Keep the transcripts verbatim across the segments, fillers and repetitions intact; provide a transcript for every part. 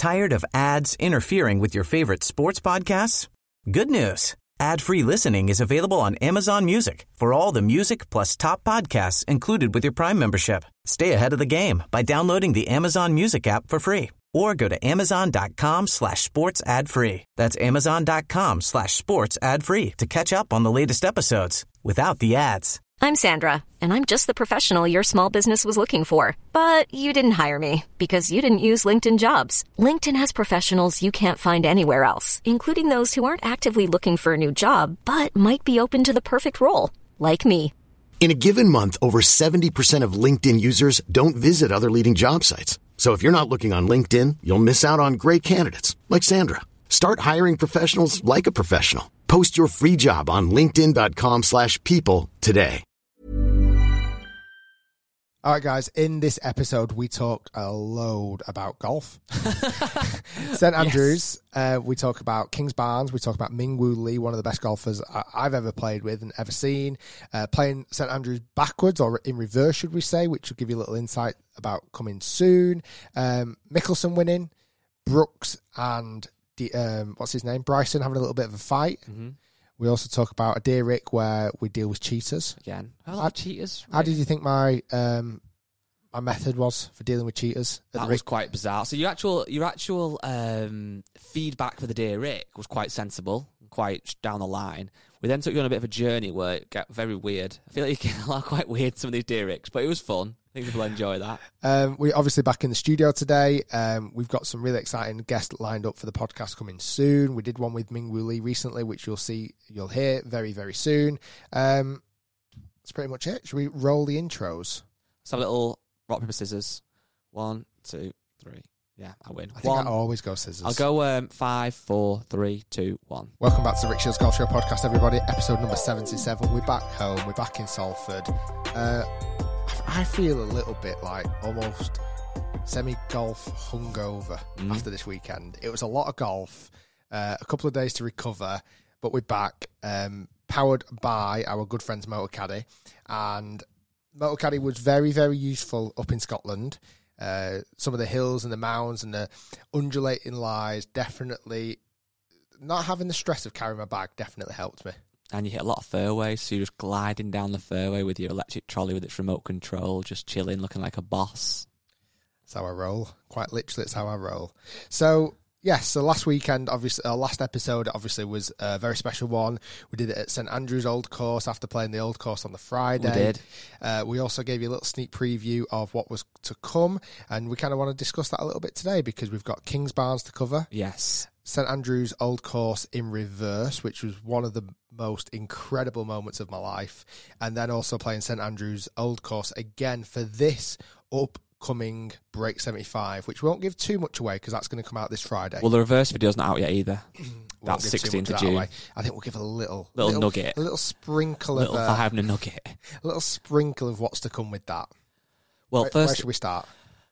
Tired of ads interfering with your favorite sports podcasts? Good news. Ad-free listening is available on Amazon Music for all the music plus top podcasts included with your Prime membership. Stay ahead of the game by downloading the Amazon Music app for free or go to amazon.com slash sports ad free. That's amazon.com slash sports ad free to catch up on the latest episodes without the ads. I'm Sandra, and I'm just the professional your small business was looking for. But you didn't hire me because you didn't use LinkedIn Jobs. LinkedIn has professionals you can't find anywhere else, including those who aren't actively looking for a new job, but might be open to the perfect role, like me. In a given month, over seventy percent of LinkedIn users don't visit other leading job sites. So if you're not looking on LinkedIn, you'll miss out on great candidates like Sandra. Start hiring professionals like a professional. Post your free job on linkedin.com slash people today. All right, guys, in this episode, we talk a load about golf. Saint Andrews, yes. uh, we talk about Kingsbarns, we talk about Mingwoo Lee, one of the best golfers I- I've ever played with and ever seen, uh, playing Saint Andrews backwards, or in reverse, should we say, which will give you a little insight about coming soon. Um, Mickelson winning, Brooks and, the, um, what's his name, Bryson having a little bit of a fight. Mm-hmm. We also talk about a Dear Rick where we deal with cheaters. Again, I like how, cheaters. Really. How did you think my um, my method was for dealing with cheaters? That was quite bizarre. So your actual your actual um, feedback for the Dear Rick was quite sensible, quite down the line. We then took you on a bit of a journey where it got very weird. I feel like you get a lot quite weird, some of these Dear Ricks, but it was fun. I think people enjoy that. Um, we're obviously back in the studio today. Um, we've got some really exciting guests lined up for the podcast coming soon. We did one with Mingwoo Lee recently, which you'll see, you'll hear very, very soon. Um, that's pretty much it. Should we roll the intros? Let's have a little rock, paper, scissors. One, two, three. Yeah, I win. I think one. I always go scissors. I'll go um, five, four, three, two, one. Welcome back to the Rick Shields Golf Show podcast, everybody. Episode number seventy-seven. We're back home. We're back in Salford. Uh, I feel a little bit like almost semi-golf hungover mm. after this weekend. It was a lot of golf, uh, a couple of days to recover, but we're back, um, powered by our good friends Motor Caddy. And Motor Caddy was very, very useful up in Scotland. Uh, some of the hills and the mounds and the undulating lies definitely, not having the stress of carrying my bag definitely helped me. And you hit a lot of fairways, so you're just gliding down the fairway with your electric trolley with its remote control, just chilling, looking like a boss. That's how I roll. Quite literally, it's how I roll. So, yes, so last weekend, obviously, our last episode, obviously, was a very special one. We did it at Saint Andrews Old Course after playing the Old Course on the Friday. We did. Uh, we also gave you a little sneak preview of what was to come, and we kind of want to discuss that a little bit today because we've got Kingsbarns to cover. Yes. Saint Andrews Old Course in reverse, which was one of the most incredible moments of my life. And then also playing Saint Andrews Old Course again for this upcoming Break seventy-five, which won't give too much away because that's going to come out this Friday. Well, the reverse video's not out yet either. That's sixteenth of June. Away. I think we'll give a little, little, little nugget. A little sprinkle a little of... Uh, five and a nugget. A little sprinkle of what's to come with that. Well, where, first... Where should we start?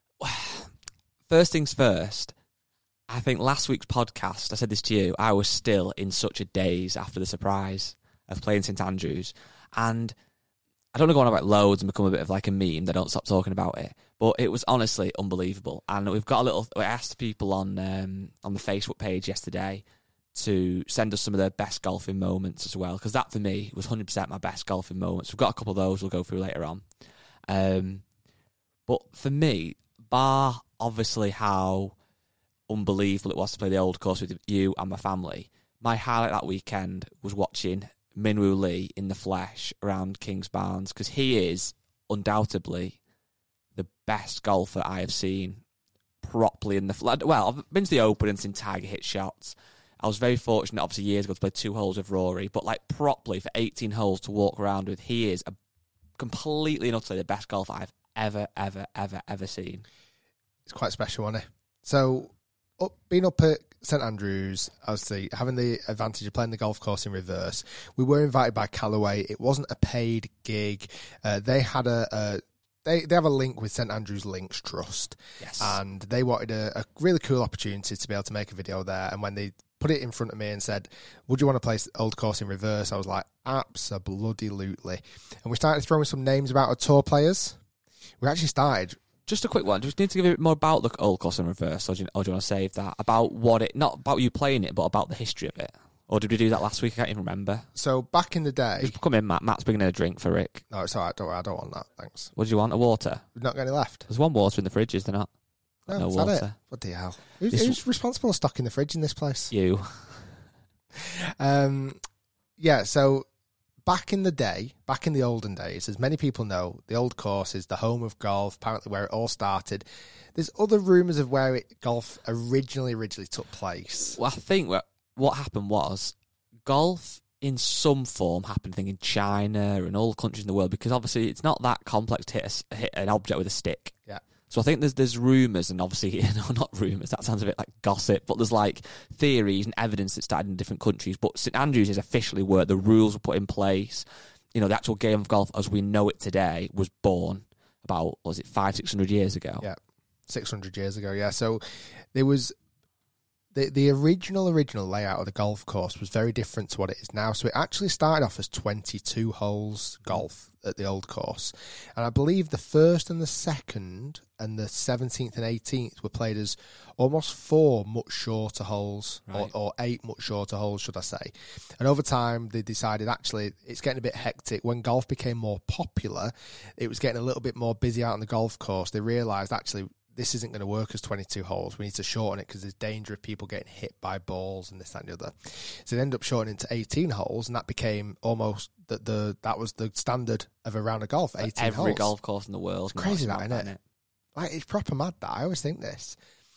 First things first... I think last week's podcast, I said this to you, I was still in such a daze after the surprise of playing Saint Andrews. And I don't want to go on about loads and become a bit of like a meme that don't stop talking about it. But it was honestly unbelievable. And we've got a little, I asked people on um, on the Facebook page yesterday to send us some of their best golfing moments as well. Because that for me was one hundred percent my best golfing moments. We've got a couple of those we'll go through later on. Um, but for me, bar obviously how unbelievable it was to play the Old Course with you and my family, my highlight that weekend was watching Mingwoo Lee in the flesh around Kingsbarns, because he is undoubtedly the best golfer I have seen properly in the flesh. Well, I've been to the Open and seen Tiger hit shots. I was very fortunate, obviously, years ago to play two holes with Rory, but like properly for eighteen holes to walk around with, he is a completely and utterly the best golfer I've ever, ever, ever, ever seen. It's quite special, isn't it? So, up, being up at Saint Andrews, obviously having the advantage of playing the golf course in reverse, we were invited by Callaway. It wasn't a paid gig. Uh, they had a, a they they have a link with Saint Andrews Links Trust, yes, and they wanted a, a really cool opportunity to be able to make a video there. And when they put it in front of me and said, "Would you want to play Old Course in reverse?" I was like, "Absolutely!" And we started throwing some names about our tour players. We actually started Just a quick one. Just need to give a bit more about the Old Course in Reverse, or do, you, or do you want to save that? About what it, not about you playing it, but about the history of it. Or did we do that last week? I can't even remember. So back in the day... Just come in, Matt. Matt's bringing in a drink for Rick. No, it's all right. Don't worry. I don't want that. Thanks. What do you want? A water? We've not got any left. There's one water in the fridge, is there not? No, no is water. that it? What the hell? Who's, This- who's responsible for stocking the fridge in this place? You. Um, yeah, so back in the day, back in the olden days, as many people know, the Old Course is the home of golf, apparently where it all started. There's other rumours of where it, golf originally originally took place. Well, I think what, what happened was golf in some form happened, I think, in China and all the countries in the world, because obviously it's not that complex to hit, a, hit an object with a stick. Yeah. So I think there's there's rumours, and obviously, no, not rumours, that sounds a bit like gossip, but there's like theories and evidence that started in different countries. But St Andrews is officially where the rules were put in place. You know, the actual game of golf as we know it today was born about, what was it, five, six hundred years ago? Yeah, six hundred years ago, yeah. So there was... The the original, original layout of the golf course was very different to what it is now. So it actually started off as twenty-two holes golf at the old course. And I believe the first and the second and the seventeenth and eighteenth were played as almost four much shorter holes, Right. or, or eight much shorter holes, should I say. And over time, they decided, actually, it's getting a bit hectic. When golf became more popular, it was getting a little bit more busy out on the golf course. They realised, actually, this isn't going to work as twenty-two holes. We need to shorten it because there's danger of people getting hit by balls and this, that, and the other. So they ended up shortening to eighteen holes, and that became almost the, the that was the standard of a round of golf. eighteen Every holes. golf course in the world. It's crazy, now that, is isn't it? Like, it's proper mad, that. I always think this.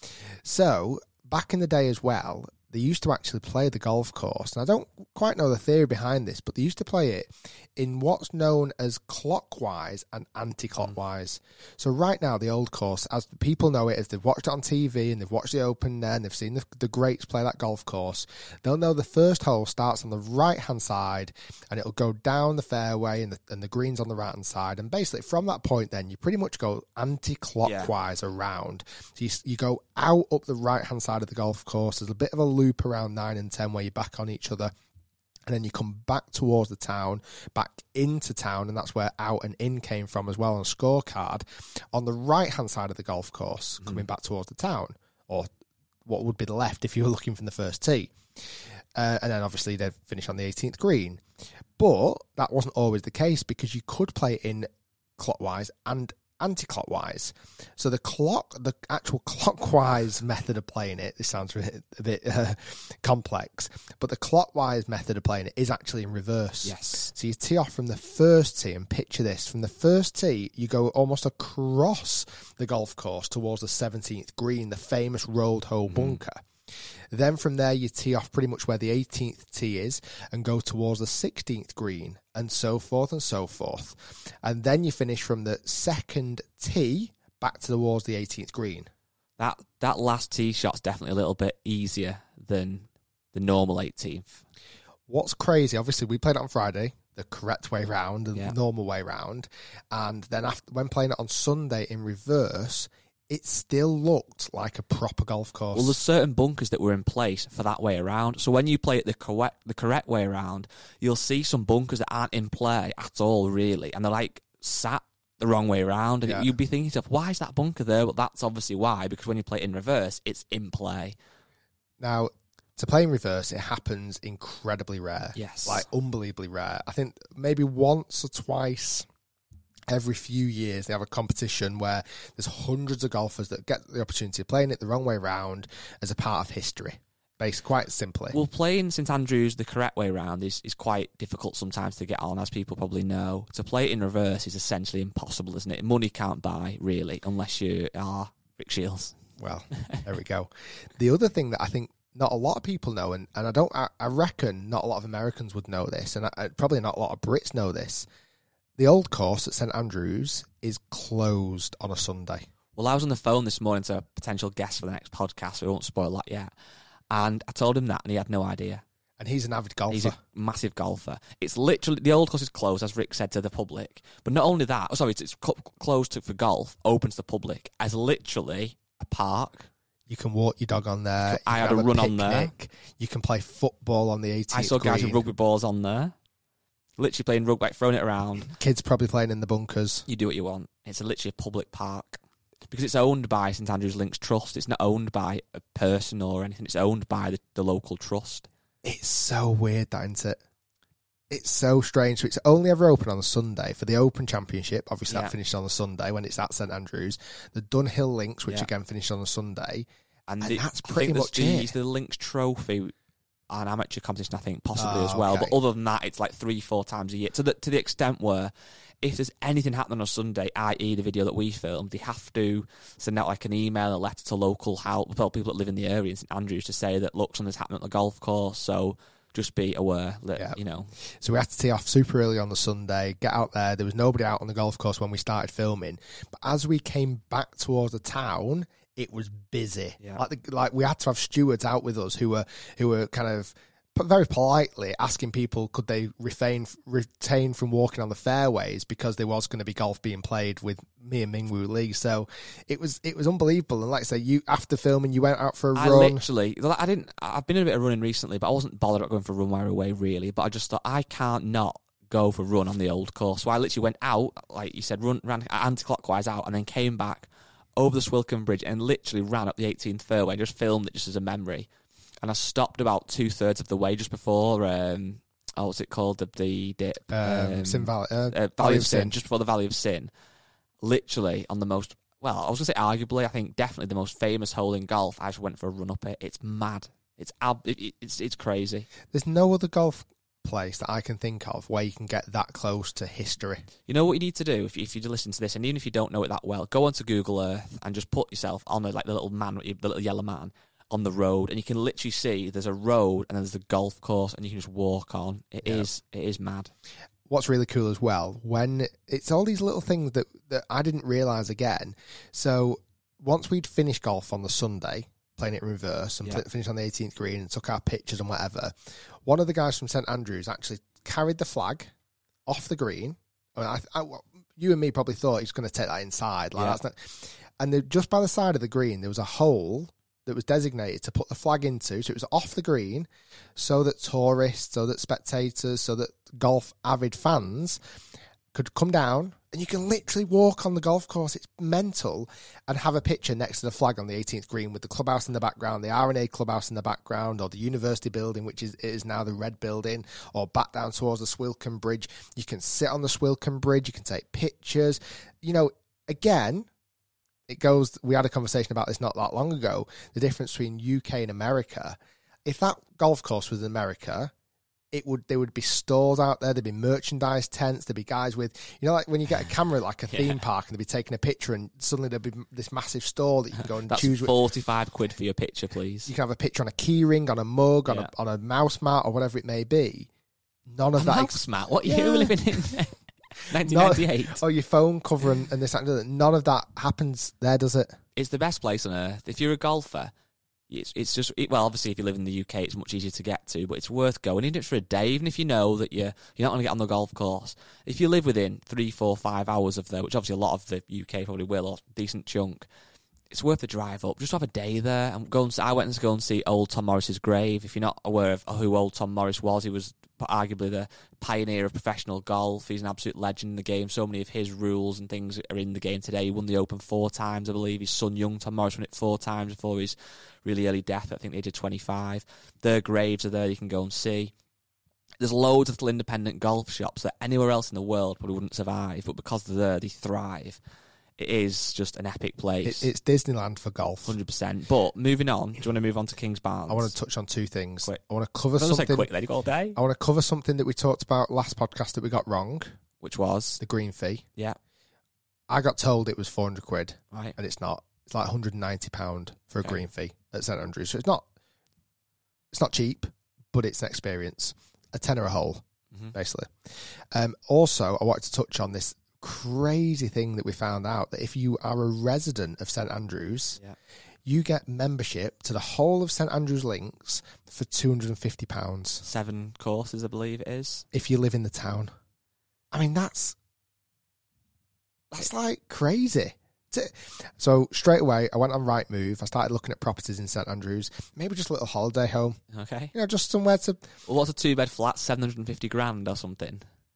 So back in the day as well, they used to actually play the golf course, and I don't quite know the theory behind this, but they used to play it in what's known as clockwise and anti-clockwise. Mm. So right now, the old course, as people know it, as they've watched it on T V and they've watched the Open there and they've seen the, the greats play that golf course, they'll know the first hole starts on the right-hand side and it'll go down the fairway and the, and the green's on the right-hand side. And basically, from that point then, you pretty much go anti-clockwise yeah. around. So you, you go out up the right-hand side of the golf course. There's a bit of a loop around nine and ten where you're back on each other. And then you come back towards the town, back into town, and that's where out and in came from as well on a scorecard. On the right-hand side of the golf course, mm. coming back towards the town, or what would be the left if you were looking from the first tee. Uh, and then obviously they'd finish on the eighteenth green. But that wasn't always the case, because you could play in clockwise and anti-clockwise. So the clock, the actual clockwise method of playing it, this sounds a bit uh, complex, but the clockwise method of playing it is actually in reverse. Yes. So you tee off from the first tee, and picture this, from the first tee, you go almost across the golf course towards the seventeenth green, the famous rolled hole mm. bunker. Then from there, you tee off pretty much where the eighteenth tee is and go towards the sixteenth green, and so forth and so forth. And then you finish from the second tee back towards the eighteenth green. That that last tee shot's definitely a little bit easier than the normal eighteenth. What's crazy, obviously, we played it on Friday, the correct way round, the yeah. normal way round. And then after, when playing it on Sunday in reverse, it still looked like a proper golf course. Well, there's certain bunkers that were in place for that way around. So when you play it the correct the correct way around, you'll see some bunkers that aren't in play at all, really, and they're like sat the wrong way around. And yeah. you'd be thinking to yourself, why is that bunker there? Well, that's obviously why, because when you play it in reverse, it's in play. Now, to play in reverse, it happens incredibly rare. Yes. Like, unbelievably rare. I think maybe once or twice every few years they have a competition where there's hundreds of golfers that get the opportunity of playing it the wrong way round as a part of history, based quite simply. Well, playing St Andrews the correct way round is, is quite difficult sometimes to get on, as people probably know. To play it in reverse is essentially impossible, isn't it? Money can't buy, really, unless you are Rick Shields. Well, there we go. The other thing that I think not a lot of people know, and, and I don't, I, I reckon not a lot of Americans would know this, and I, probably not a lot of Brits know this. The old course at St Andrews is closed on a Sunday. Well, I was on the phone this morning to a potential guest for the next podcast, so we won't spoil that yet. And I told him that, and he had no idea. And he's an avid golfer. He's a massive golfer. It's literally, the old course is closed, as Rick said, to the public. But not only that, oh, sorry, it's, it's cl- closed to, for golf, open to the public, as literally a park. You can walk your dog on there. You I had a run on there. You can play football on the eighteenth green. I saw guys with rugby balls on there. Literally playing rugby, throwing it around. Kids probably playing in the bunkers. You do what you want. It's a, literally a public park. because it's owned by St Andrews Links Trust. It's not owned by a person or anything. It's owned by the, the local trust. It's so weird, that, isn't it? It's so strange. So it's only ever open on a Sunday for the Open Championship. Obviously, Yeah. that finished on a Sunday when it's at St Andrews. The Dunhill Links, which Yeah. again finished on a Sunday. And, And the, that's I pretty think much there's the, it. the Links Trophy, an amateur competition, I think, possibly Oh, as well. okay. But other than that, it's like three, four times a year. To the to the extent where, if there's anything happening on Sunday, that is the video that we filmed, they have to send out like an email, a letter to local help, well, people that live in the area in St Andrews to say that, look, something's happening at the golf course. So just be aware that, Yeah. you know. So we had to tee off super early on the Sunday, get out there. There was nobody out on the golf course when we started filming. But as we came back towards the town, it was busy. Yeah. Like, the, like we had to have stewards out with us who were who were kind of very politely asking people could they refrain retain from walking on the fairways because there was going to be golf being played with me and Mingwoo Lee. So it was it was unbelievable. And like I say, you after filming, you went out for a I run. literally, I didn't, I've been in a bit of running recently, but I wasn't bothered about going for a run right away, really. But I just thought, I can't not go for a run on the old course. So I literally went out, like you said, run, ran anti-clockwise out, and then came back over the Swilcan Bridge and literally ran up the eighteenth fairway and just filmed it just as a memory. And I stopped about two-thirds of the way just before, um, oh, what's it called? The, the dip. Um, um, Sin Valley, uh, uh, Valley of Sin, just before the Valley of Sin. Literally on the most, well, I was going to say arguably, I think definitely the most famous hole in golf. I just went for a run up it. It's mad. It's ab- it, it's it's crazy. There's no other golf place that I can think of where you can get that close to history. You know what you need to do if you, if you listen to this, and even if you don't know it that well, go onto Google Earth and just put yourself on the, like the little man, the little yellow man on the road, and you can literally see there's a road and then there's a golf course, and you can just walk on. It Yeah. is it is mad. What's really cool as well, when it's all these little things that, that I didn't realise again. So once we'd finished golf on the Sunday, playing it in reverse, and Yeah. pl- finished on the eighteenth green and took our pictures and whatever, one of the guys from St Andrews actually carried the flag off the green. I mean, I, I, you and me probably thought he's going to take that inside. Like Yeah. that's not, and there, just by the side of the green, there was a hole that was designated to put the flag into, so it was off the green, so that tourists, so that spectators, so that golf avid fans could come down, and you can literally walk on the golf course. It's mental, and have a picture next to the flag on the eighteenth green with the clubhouse in the background, the R and A clubhouse in the background, or the university building, which is is now the Red Building, or back down towards the Swilcan Bridge. You can sit on the Swilcan Bridge, you can take pictures. You know, again, it goes, we had a conversation about this not that long ago, the difference between U K and America. If that golf course was in America, it would there would be stores out there, there'd be merchandise tents, there'd be guys with, you know, like when you get a camera like a theme Yeah. park and they'd be taking a picture, and suddenly there'd be this massive store that you can go and That's choose. forty-five quid for your picture, please. You can have a picture on a key ring, on a mug, on, Yeah. a, on a mouse mat, or whatever it may be. None of A that. mouse mat? What Yeah. year are we living in? nineteen ninety-eight. Oh, your phone cover and, and this and that. None of that happens there, does it? It's the best place on earth. If you're a golfer, it's it's just it, well, obviously, if you live in the U K, it's much easier to get to, but it's worth going, even if it's for a day, even if you know that you're you're not going to get on the golf course. If you live within three, four, five hours of there, which obviously a lot of the U K probably will, or a decent chunk, it's worth the drive up. Just have a day there and go and see, I went to go and see old Tom Morris's grave. If you're not aware of who old Tom Morris was, he was arguably the pioneer of professional golf. He's an absolute legend in the game. So many of his rules and things are in the game today. He won the Open four times, I believe. His son, young Tom Morris, won it four times before his really early death. I think they did twenty-five. Their graves are there. You can go and see. There's loads of little independent golf shops that anywhere else in the world probably wouldn't survive, but because they're there, they thrive. It is just an epic place. it it's Disneyland for golf. one hundred percent. But moving on, do you want to move on to Kings Barnes? I want to touch on two things. Quick. I want to cover I was gonna say something. quick, then you got all day. I want to cover something that we talked about last podcast that we got wrong. Which was? The green fee. Yeah. I got told it was four hundred quid, Right. and it's not. It's like one hundred ninety pounds for a Okay. green fee at St Andrews. So it's not. It's not cheap, but it's an experience. A tenner a hole, Mm-hmm. basically. Um, also, I wanted to touch on this crazy thing that we found out, that if you are a resident of St Andrews, Yeah. you get membership to the whole of St Andrews Links for two hundred and fifty pounds Seven courses, I believe it is. if you live in the town. I mean, that's that's like crazy. T- So straight away, I went on Rightmove. I started looking at properties in St Andrews. Maybe just a little holiday home. Okay. You know, just somewhere to. Well, what's a two bed flat? Seven hundred and fifty grand or something.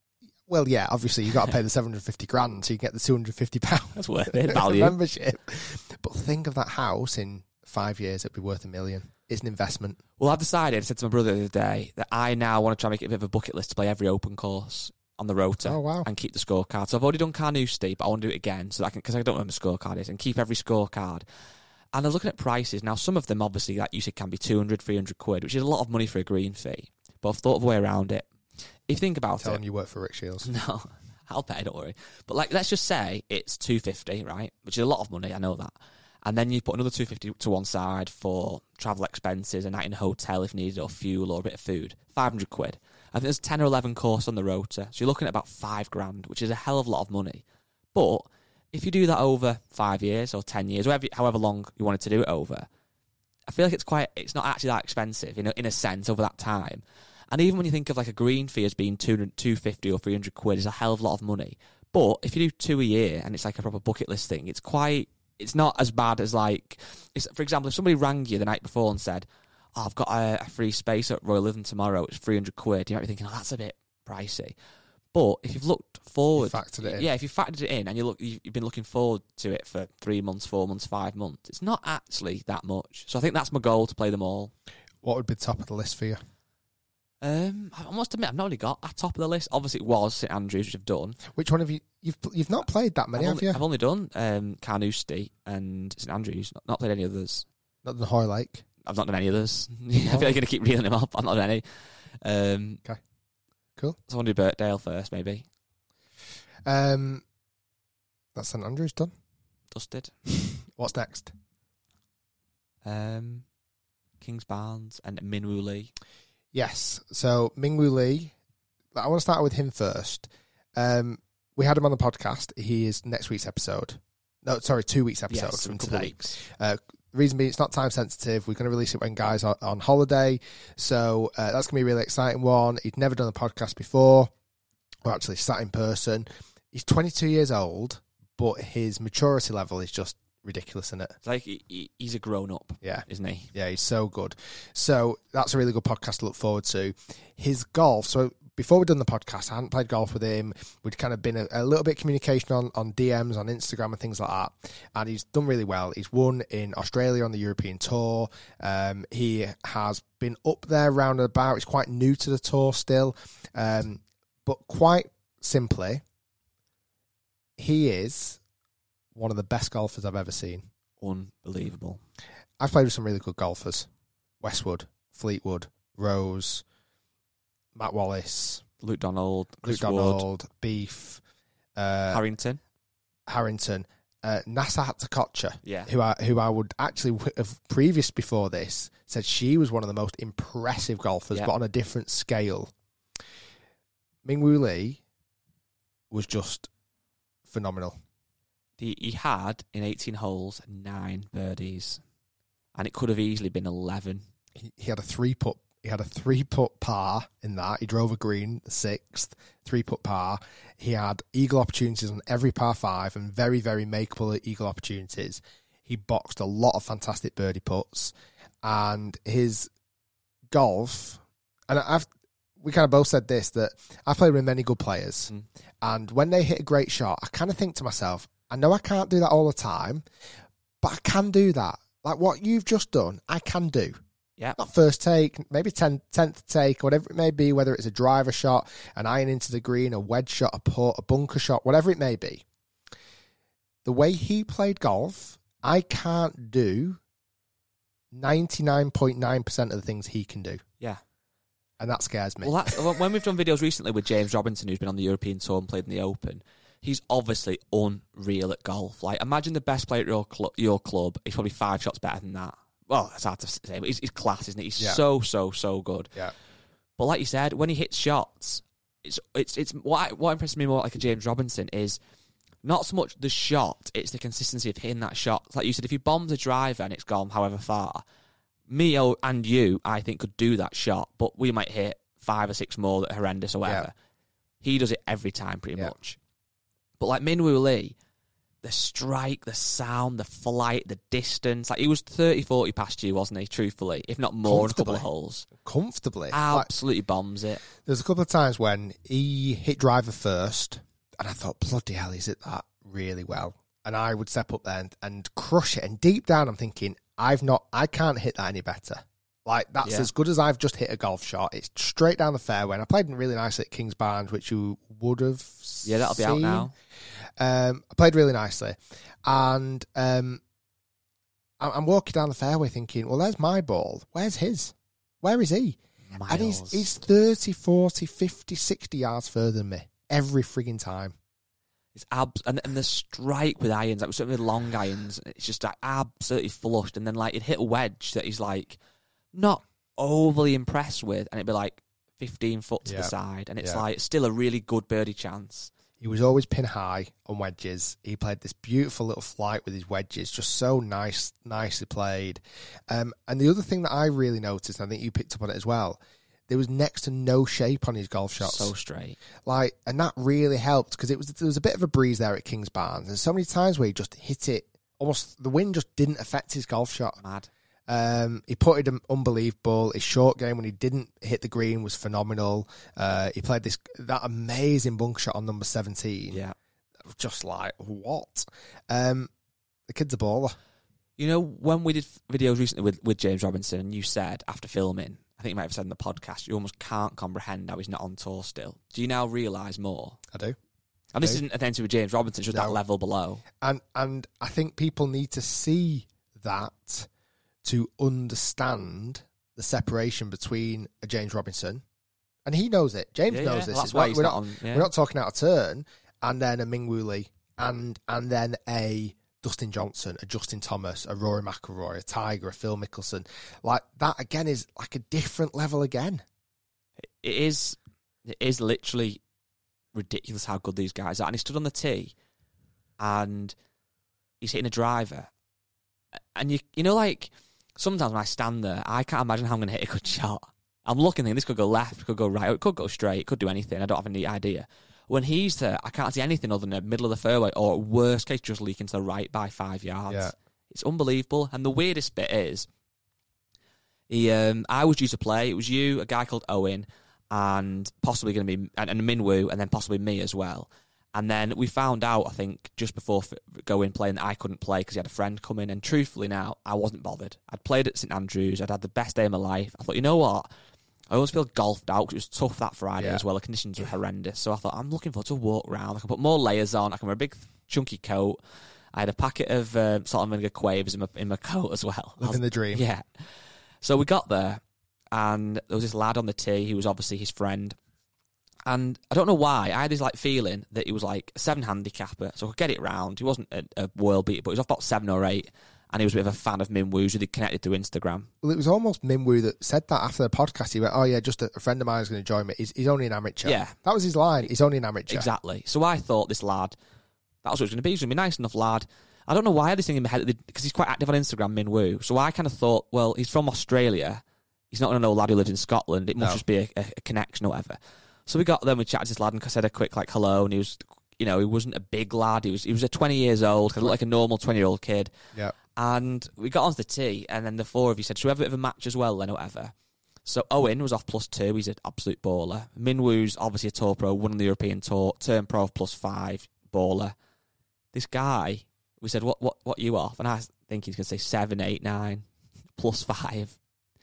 Well, yeah, obviously you've got to pay the seven hundred fifty grand so you get the two hundred fifty pounds. That's worth it, value. Membership. But think of that house in five years, it'd be worth a million. It's an investment. Well, I've decided, I said to my brother the other day, that I now want to try and make it a bit of a bucket list to play every open course on the rota. Oh, wow. And keep the scorecard. So I've already done Carnoustie, but I want to do it again so that I can, because I don't know what my scorecard is, and keep every scorecard. And I'm looking at prices. Now, some of them, obviously, like you said, can be two hundred, three hundred quid, which is a lot of money for a green fee. But I've thought of a way around it. If you think about Tell it... them you work for Rick Shields. No, I'll pay, don't worry. But like, let's just say it's two hundred fifty, right? Which is a lot of money, I know that. And then you put another two hundred fifty to one side for travel expenses, a night in a hotel if needed, or fuel, or a bit of food. five hundred quid. I think there's ten or eleven courses on the rota. So you're looking at about five grand, which is a hell of a lot of money. But if you do that over five years or ten years, whatever, however long you wanted to do it over, I feel like it's quite, it's not actually that expensive, you know, in a sense, over that time. And even when you think of like a green fee as being two hundred fifty or three hundred quid, is a hell of a lot of money. But if you do two a year and it's like a proper bucket list thing, it's quite, it's not as bad as like, it's, for example, if somebody rang you the night before and said, oh, I've got a, a free space at Royal Lytham tomorrow, it's three hundred quid, you might be thinking, oh, that's a bit pricey. But if you've looked forward, You factored it in. yeah, if you factored it in and you look, you've been looking forward to it for three months, four months, five months, it's not actually that much. So I think that's my goal, to play them all. What would be top of the list for you? Um, I must admit, I've not really got a top of the list. Obviously, it was St Andrews, which I've done. Which one have you? You've you've not played that many, I've have only, you? I've only done um, Carnoustie and St Andrews. Not, not played any others. Not the Hoy Lake. I've not done any others. I feel like I'm going to keep reeling them up. I've not done any. Um, Okay, cool. So I want to do Birkdale first, maybe. Um, that's St Andrews done. Dusted. What's next? Um, Kings Barnes and Minwoo Lee. Yes. So Minwoo Lee, I want to start with him first. Um, we had him on the podcast. He is next week's episode. No, sorry, two weeks episode Yes, from a couple today. of weeks. Uh, the reason being, it's not time sensitive. We're going to release it when guys are on holiday. So uh, that's going to be a really exciting one. He'd never done a podcast before, or actually sat in person. He's twenty-two years old, but his maturity level is just ridiculous, isn't it? It's like he, he, he's a grown up, Yeah. isn't he? Yeah, he's so good. So that's a really good podcast to look forward to. His golf, so before we'd done the podcast, I hadn't played golf with him. We'd kind of been a, a little bit of communication on, on D Ms, on Instagram and things like that. And he's done really well. He's won in Australia on the European Tour. Um, he has been up there round and about. He's quite new to the tour still. Um, but quite simply, he is one of the best golfers I've ever seen. Unbelievable. I've played with some really good golfers. Westwood, Fleetwood, Rose, Matt Wallace, Luke Donald, Chris Luke Wood, Donald, Beef, uh, Harrington. Harrington, uh, Nasa Hatzakocha, Yeah. who I who I would actually have previous before this said she was one of the most impressive golfers, Yeah. but on a different scale. Minwoo Lee was just phenomenal. The, he had, in eighteen holes, nine birdies. And it could have easily been eleven. He, he had a three putt. He had a three putt par in that. He drove a green, the sixth, three putt par. He had eagle opportunities on every par five and very, very makeable eagle opportunities. He boxed a lot of fantastic birdie putts, and his golf. And I've we kind of both said this, that I've played with many good players, Mm. and when they hit a great shot, I kind of think to myself, I know I can't do that all the time, but I can do that. Like what you've just done, I can do. Yeah. Not first take, maybe ten, tenth take, whatever it may be, whether it's a driver shot, an iron into the green, a wedge shot, a putt, a bunker shot, whatever it may be. The way he played golf, I can't do ninety-nine point nine percent of the things he can do. Yeah. And that scares me. Well, that's, when we've done videos recently with James Robinson, who's been on the European Tour and played in the Open, he's obviously unreal at golf. Like, imagine the best player at your, cl- your club. He's probably five shots better than that. Well, it's hard to say, but he's, he's class, isn't he? He's Yeah. so, so, so good. Yeah. But like you said, when he hits shots, it's it's it's what I, what impresses me more like a James Robinson is not so much the shot, it's the consistency of hitting that shot. Like you said, if you bomb the driver and it's gone however far, me and you, I think, could do that shot, but we might hit five or six more that are horrendous or whatever. Yeah. He does it every time, pretty Yeah. much. But like Minwoo Lee, the strike, the sound, the flight, the distance. Like, he was thirty, forty past you, wasn't he, truthfully? If not more, in a couple of holes. Comfortably. Absolutely like, bombs it. There's a couple of times when he hit driver first, and I thought, bloody hell, he's hit that really well. And I would step up there and, and crush it. And deep down, I'm thinking, I've not, I can't hit that any better. Like, that's yeah. as good as I've just hit a golf shot. It's straight down the fairway. And I played really nicely at Kings Barnes, which you would have Yeah, that'll seen. be out now. Um, I played really nicely. And um, I'm walking down the fairway thinking, well, there's my ball. Where's his? Where is he? Miles. And he's, he's thirty, forty, fifty, sixty yards further than me every frigging time. It's abs- and, and the strike with irons, like certainly with long irons, it's just like absolutely flushed. And then like he'd hit a wedge that he's like not overly impressed with, and it'd be like fifteen foot to yeah. the side, and it's yeah. like still a really good birdie chance. He was always pin high on wedges. He played this beautiful little flight with his wedges, just so nice, nicely played. Um, and the other thing that I really noticed, and I think you picked up on it as well, there was next to no shape on his golf shots. So straight. Like, and that really helped because it was there was a bit of a breeze there at Kings Barnes. And so many times where he just hit it, almost the wind just didn't affect his golf shot. Mad. Um, he putted him unbelievable. His short game when he didn't hit the green was phenomenal. Uh, he played this that amazing bunk shot on number seventeen. Yeah. Just like, what? Um, the kid's a baller. You know, when we did videos recently with, with James Robinson, and you said after filming, I think you might have said in the podcast, you almost can't comprehend how he's not on tour still. Do you now realise more? I do. And this isn't anything with James Robinson, it's just No. that level below. And and I think people need to see that to understand the separation between a James Robinson, and he knows it. James Yeah, knows yeah. this. That's It's why not- he's we're not not, on- yeah. we're not talking out of turn. And then a Ming Woo Lee, and and then a Dustin Johnson, a Justin Thomas, a Rory McIlroy, a Tiger, a Phil Mickelson. Like that again is like a different level again. It is, it is literally ridiculous how good these guys are. And he stood on the tee, and he's hitting a driver. And you you know, like, sometimes when I stand there, I can't imagine how I'm going to hit a good shot. I'm looking, thinking this could go left, it could go right, it could go straight, it could do anything. I don't have any idea. When he's there, I can't see anything other than the middle of the fairway, or worst case, just leaking to the right by five yards. Yeah. It's unbelievable. And the weirdest bit is, he, um, I was due to play. It was you, a guy called Owen, and possibly going to be, and, and Minwoo, and then possibly me as well. And then we found out, I think, just before f- going playing, that I couldn't play because he had a friend come in. And truthfully now, I wasn't bothered. I'd played at St Andrews. I'd had the best day of my life. I thought, you know what? I always feel golfed out because it was tough that Friday Yeah. as well. The conditions were horrendous. So I thought, I'm looking forward to a walk around. I can put more layers on. I can wear a big, chunky coat. I had a packet of uh, salt and vinegar quavers in my, in my coat as well. Living was, the dream. Yeah. So we got there, and there was this lad on the tee who was obviously his friend. And I don't know why, I had this like feeling that he was like a seven handicapper, so I could get it round. He wasn't a, a world beater, but he was off about seven or eight. And he was a bit of a fan of Minwoo's, who they connected through Instagram. Well, it was almost Minwoo that said that after the podcast. He went, oh, yeah, just a, a friend of mine is going to join me. He's, he's only an amateur. Yeah. That was his line. He's only an amateur. Exactly. So I thought this lad, that was what it was going to be. He was going to be a nice enough lad. I don't know why I had this thing in my head, because he's quite active on Instagram, Minwoo. So I kind of thought, well, he's from Australia. He's not going to know a lad who lives in Scotland. It must No. just be a, a, a connection or whatever. So we got there and we chatted to this lad and said a quick like hello, and he was, you know, he wasn't a big lad. He was he was a twenty years old, kind of like a normal twenty-year-old kid. Yeah. And we got onto the tee, and then the four of you said, should we have a bit of a match as well then, or whatever? So Owen was off plus two. He's an absolute baller. Minwoo's obviously a tour pro, won on the European Tour, turned pro plus five, baller. This guy, we said, what what what you off? And I think he's going to say seven, eight, nine, plus five.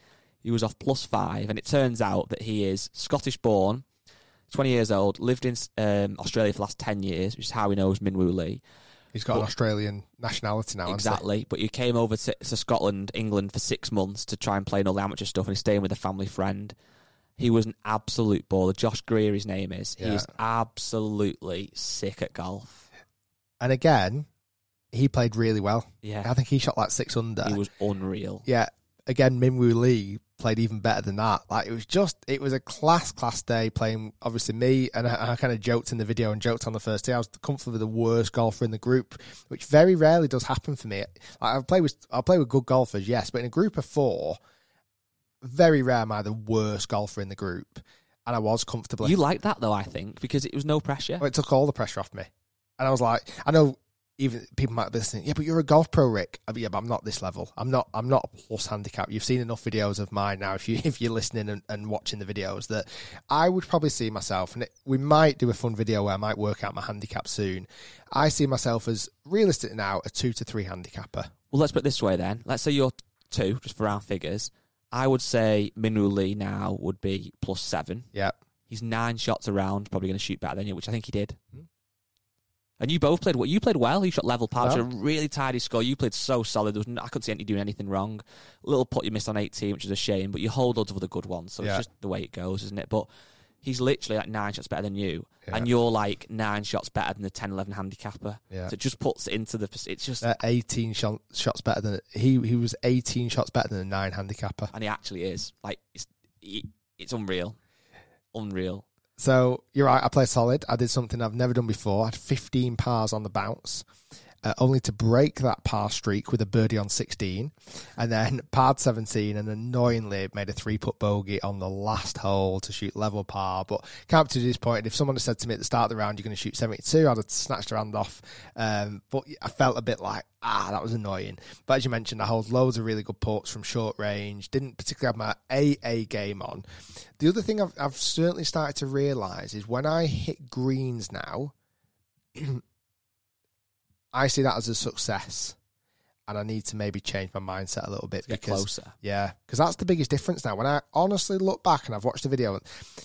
He was off plus five, and it turns out that he is Scottish-born, twenty years old, lived in um, Australia for the last ten years, which is how he knows Minwoo Lee. He's got But- an Australian nationality now, hasn't Exactly, but he came over to, to Scotland, England for six months to try and play in all the amateur stuff, and he's staying with a family friend. He was an absolute baller. Josh Greer, his name is. He Yeah. is absolutely sick at golf. he? And again, he played really well. Yeah, I think he shot like six under. he was unreal. Yeah. Again, Minwoo Lee played even better than that. Like, it was just, it was a class, class day playing, obviously, me, and I, I kind of joked in the video and joked on the first day. I was comfortably the worst golfer in the group, which very rarely does happen for me. Like, I've played with, I'll play with good golfers, yes, but in a group of four, very rare am I the worst golfer in the group. And I was comfortably. You liked that, though, I think, because it was no pressure. Well, it took all the pressure off me. And I was like, I know even people might be listening, yeah, but you're a golf pro, Rick. I mean, yeah, but I'm not this level. I'm not I'm not a plus handicap. You've seen enough videos of mine now, if, you, if you're listening and, and watching the videos, that I would probably see myself, and it, we might do a fun video where I might work out my handicap soon. I see myself as, realistic now, a two to three handicapper. Well, let's put it this way then. Let's say you're two, just for round figures. I would say Minwoo Lee now would be plus seven. Yeah. He's nine shots around, probably going to shoot better than you, which I think he did. Mm. And you both played well. You played well. You shot level par. Well, a really tidy score. You played so solid. There was no, I couldn't see you doing anything wrong. Little putt you missed on eighteen, which is a shame, but you hold loads of other good ones. So yeah. It's just the way it goes, isn't it? But he's literally like nine shots better than you. Yeah. And you're like nine shots better than the ten eleven handicapper. Yeah. So it just puts it into the... It's just... Uh, eighteen shot, shots better than... He he was eighteen shots better than a nine handicapper. And he actually is. Like, it's, it's unreal. Unreal. So, you're right, I played solid. I did something I've never done before. I had fifteen pars on the bounce, uh, only to break that par streak with a birdie on sixteen, and then parred seventeen, and annoyingly made a three-putt bogey on the last hole to shoot level par. But can't be too disappointed. If someone had said to me at the start of the round, you're going to shoot seventy-two, I'd have snatched her hand off. Um, but I felt a bit like, ah, that was annoying. But as you mentioned, I hold loads of really good putts from short range. Didn't particularly have my A A game on. The other thing I've, I've certainly started to realise is when I hit greens now, I see that as a success, and I need to maybe change my mindset a little bit. Get because, closer. Yeah, because that's the biggest difference now. When I honestly look back and I've watched the video,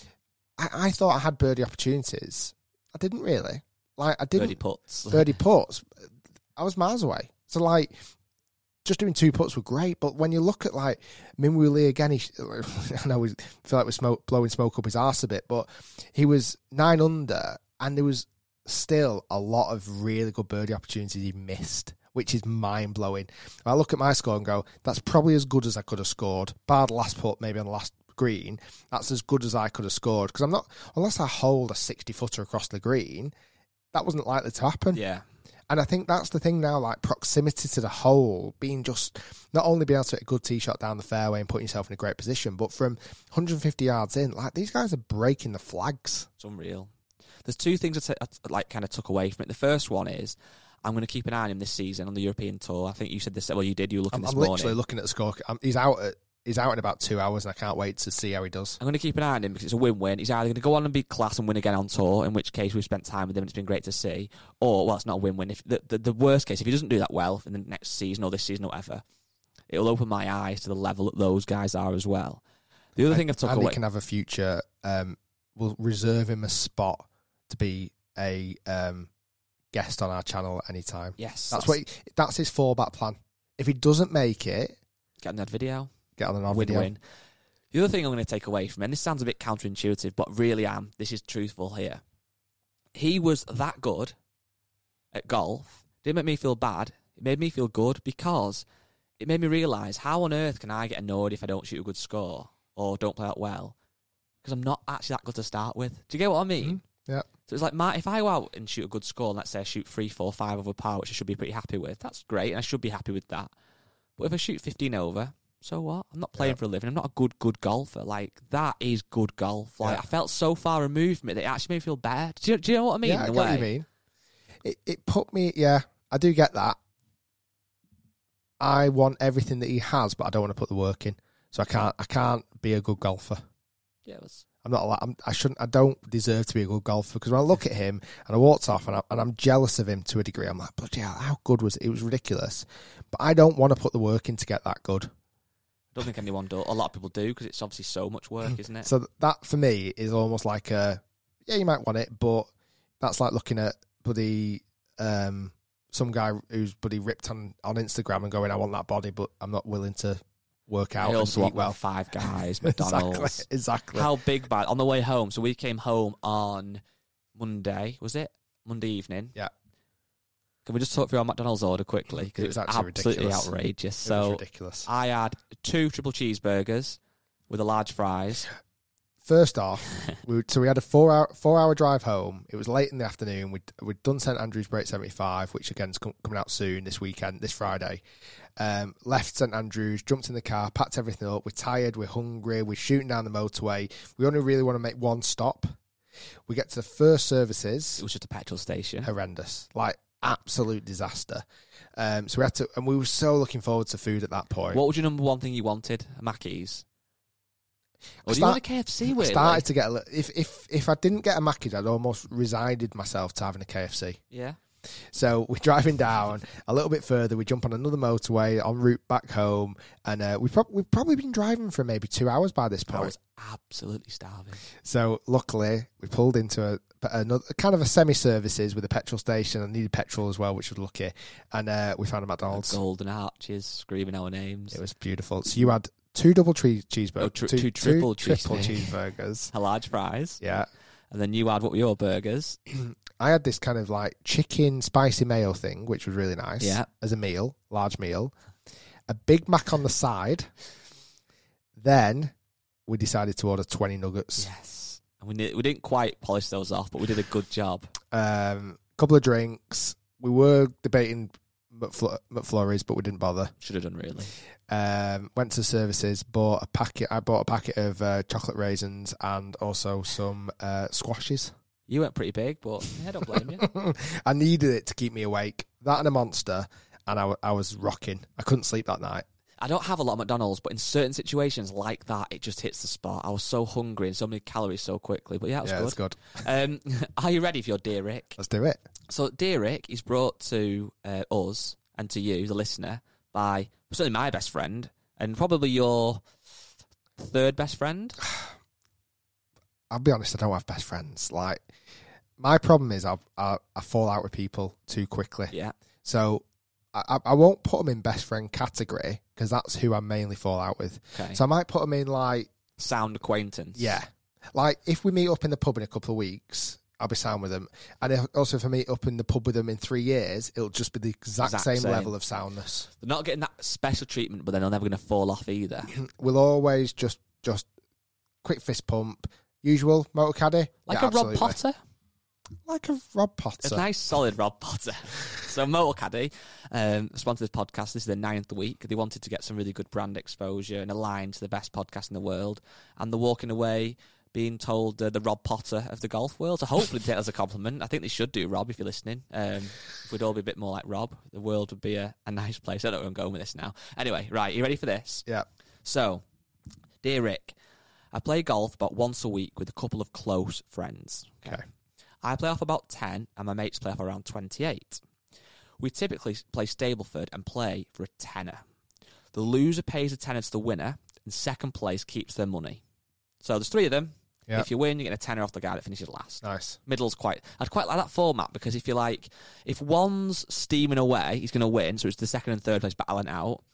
I, I thought I had birdie opportunities. I didn't really. Like I didn't birdie putts. Birdie putts. I was miles away. So like, just doing two putts were great, but when you look at like Minwoo Lee again, he, I know we feel like we're smoke, blowing smoke up his arse a bit, but he was nine under, and there was still a lot of really good birdie opportunities he missed, which is mind blowing. I look at my score and go, that's probably as good as I could have scored. Bar the last putt, maybe on the last green, that's as good as I could have scored, because I'm not, unless I hold a sixty footer across the green, that wasn't likely to happen. Yeah. And I think that's the thing now, like proximity to the hole, being just not only being able to hit a good tee shot down the fairway and putting yourself in a great position, but from one hundred fifty yards in, like these guys are breaking the flags. It's unreal. There's two things I, t- I t- like kind of took away from it. The first one is I'm going to keep an eye on him this season on the European Tour. I think you said this. Well, you did. You were looking I'm, this I'm morning. literally looking at the score. I'm, he's out at. He's out in about two hours, and I can't wait to see how he does. I'm going to keep an eye on him because it's a win-win. He's either going to go on and be class and win again on tour, in which case we've spent time with him and it's been great to see, or, well, it's not a win-win. If the, the, the worst case, if he doesn't do that well in the next season or this season or whatever, it'll open my eyes to the level that those guys are as well. The other and, thing I've took and away... he can have a future... Um, we'll reserve him a spot to be a um, guest on our channel at any time. Yes. That's, that's, what he, that's his fallback plan. If he doesn't make it... Get on that video. Get on an win video. Win. The other thing I'm going to take away from it, and this sounds a bit counterintuitive, but really am, this is truthful here. He was that good at golf. Didn't make me feel bad. It made me feel good because it made me realise how on earth can I get annoyed if I don't shoot a good score or don't play out well? Because I'm not actually that good to start with. Do you get what I mean? Mm-hmm. Yeah. So it's like, my, if I go out and shoot a good score, and let's say I shoot three, four, five over par, which I should be pretty happy with, that's great, and I should be happy with that. But if I shoot fifteen over... So what? I'm not playing yeah. for a living. I'm not a good, good golfer. Like, that is good golf. Like, yeah. I felt so far removed from it that it actually made me feel bad. Do you, do you know what I mean? Yeah, I get what you mean. It, it put me, yeah, I do get that. I want everything that he has, but I don't want to put the work in. So I can't, I can't be a good golfer. Yeah, it was... I'm not. I'm, I shouldn't. I don't deserve to be a good golfer because when I look at him and I walked off and, I, and I'm jealous of him to a degree. I'm like, bloody hell, how good was it? It was ridiculous. But I don't want to put the work in to get that good. I don't think anyone does. A lot of people do because it's obviously so much work, isn't it? So that for me is almost like a, yeah, you might want it, but that's like looking at buddy, um, some guy who's buddy ripped on, on Instagram and going, I want that body, but I'm not willing to work out. I also and want eat well. Five Guys, McDonald's. exactly, exactly. How big by on the way home? So we came home on Monday, was it? Monday evening. Yeah. Can we just talk through our McDonald's order quickly? Because it was, it was absolutely ridiculous. outrageous. It so was ridiculous. I had two triple cheeseburgers with a large fries. First off, we, so we had a four hour four hour drive home. It was late in the afternoon. We'd, we'd done St Andrews Break seventy-five, which again is com- coming out soon this weekend, this Friday. Um, left St Andrews, jumped in the car, packed everything up. We're tired, we're hungry, we're shooting down the motorway. We only really want to make one stop. We get to the first services. It was just a petrol station. Horrendous. Like, absolute disaster. Um, so we had to, and we were so looking forward to food at that point. What was your number one thing you wanted? A Mackey's? Or do start, you want a K F C? Weirdly? I started to get a little, if if if I didn't get a Mackey's, I'd almost resigned myself to having a K F C. Yeah. So we're driving down a little bit further. We jump on another motorway en route back home, and uh, we've, prob- we've probably been driving for maybe two hours by this point. I was absolutely starving. So luckily, we pulled into a another kind of a semi-services with a petrol station. I needed petrol as well, which was lucky. And uh, we found a McDonald's. Golden arches screaming our names. It was beautiful. So you had two double tre- cheeseburgers, oh, tr- two, two triple, two triple cheese cheeseburgers, a large fries. Yeah. And then you had, what were your burgers? I had this kind of like chicken spicy mayo thing, which was really nice. Yeah. As a meal, large meal. A Big Mac on the side. Then we decided to order twenty nuggets. Yes. And we, did, we didn't quite polish those off, but we did a good job. A um, couple of drinks. We were debating McFl- McFlurries, but we didn't bother. Should have done, really. Um, went to services, bought a packet. I bought a packet of uh, chocolate raisins and also some uh, squashes. You went pretty big, but I don't blame you. I needed it to keep me awake. That and a Monster, and I, w- I was rocking. I couldn't sleep that night. I don't have a lot of McDonald's, but in certain situations like that, it just hits the spot. I was so hungry and so many calories so quickly. But yeah, it was yeah, good. It's good. Um, are you ready for your Dear Rick? Let's do it. So Dear Rick is brought to uh, us and to you, the listener, by certainly my best friend and probably your third best friend. I'll be honest, I don't have best friends. Like, my problem is I I, I fall out with people too quickly. Yeah. So I, I won't put them in best friend category because that's who I mainly fall out with. Okay. So I might put them in like... Sound acquaintance. Yeah. Like, if we meet up in the pub in a couple of weeks, I'll be sound with them. And if, also, if I meet up in the pub with them in three years, it'll just be the exact, Exact same, same. level of soundness. They're not getting that special treatment, but then they're never going to fall off either. We'll always just, just quick fist pump. Usual motor caddy. Like Yeah, a Rob absolutely. Potter. Like a Rob Potter. A nice, solid Rob Potter. So Motor Caddy, um, sponsor this podcast. This is the ninth week. They wanted to get some really good brand exposure and align to the best podcast in the world. And they're walking away being told uh, the Rob Potter of the golf world. So hopefully they take it as a compliment. I think they should do, Rob, if you're listening. Um, if we'd all be a bit more like Rob, the world would be a, a nice place. I don't know where I'm going with this now. Anyway, right, you ready for this? Yeah. So, Dear Rick, I play golf about once a week with a couple of close friends. Okay. I play off about ten, and my mates play off around twenty-eight. We typically play Stableford and play for a tenner. The loser pays a tenner to the winner, and second place keeps their money. So there's three of them. Yep. If you win, you get a tenner off the guy that finishes last. Nice. Middle's quite... I'd quite like that format, because if you like... If one's steaming away, he's going to win, so it's the second and third place battling out.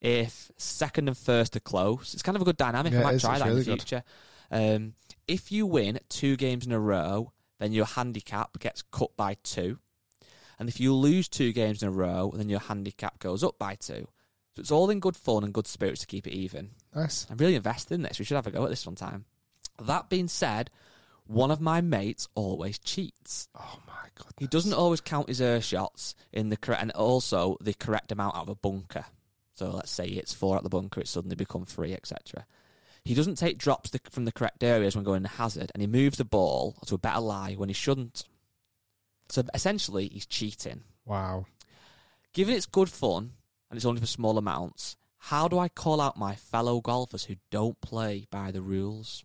If second and first are close, it's kind of a good dynamic. Yeah, I might it is. try It's that really in the good. future. Um, if you win two games in a row, then your handicap gets cut by two. And if you lose two games in a row, then your handicap goes up by two. So it's all in good fun and good spirits to keep it even. Nice. I'm really invested in this. We should have a go at this one time. That being said, one of my mates always cheats. Oh, my goodness. He doesn't always count his air shots in the correct, and also the correct amount out of a bunker. So let's say it's four at the bunker, it's suddenly become three, et cetera. He doesn't take drops from the correct areas when going to hazard, and he moves the ball to a better lie when he shouldn't. So essentially, he's cheating. Wow. Given it's good fun, and it's only for small amounts, how do I call out my fellow golfers who don't play by the rules?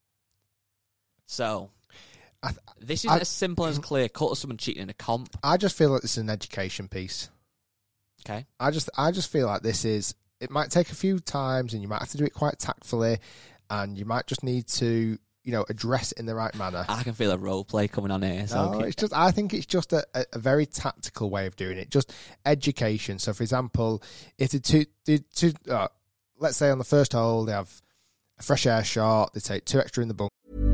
So, I th- this isn't I- as simple as clear cut as someone cheating in a comp. I just feel like this is an education piece. Okay. I just, I just feel like this is... It might take a few times, and you might have to do it quite tactfully, and you might just need to, you know, address it in the right manner. I can feel a role play coming on here. So No, keep- it's just. I think it's just a, a, a very tactical way of doing it. Just education. So, for example, if the two, the two uh, let's say on the first hole they have a fresh air shot, they take two extra in the bunker.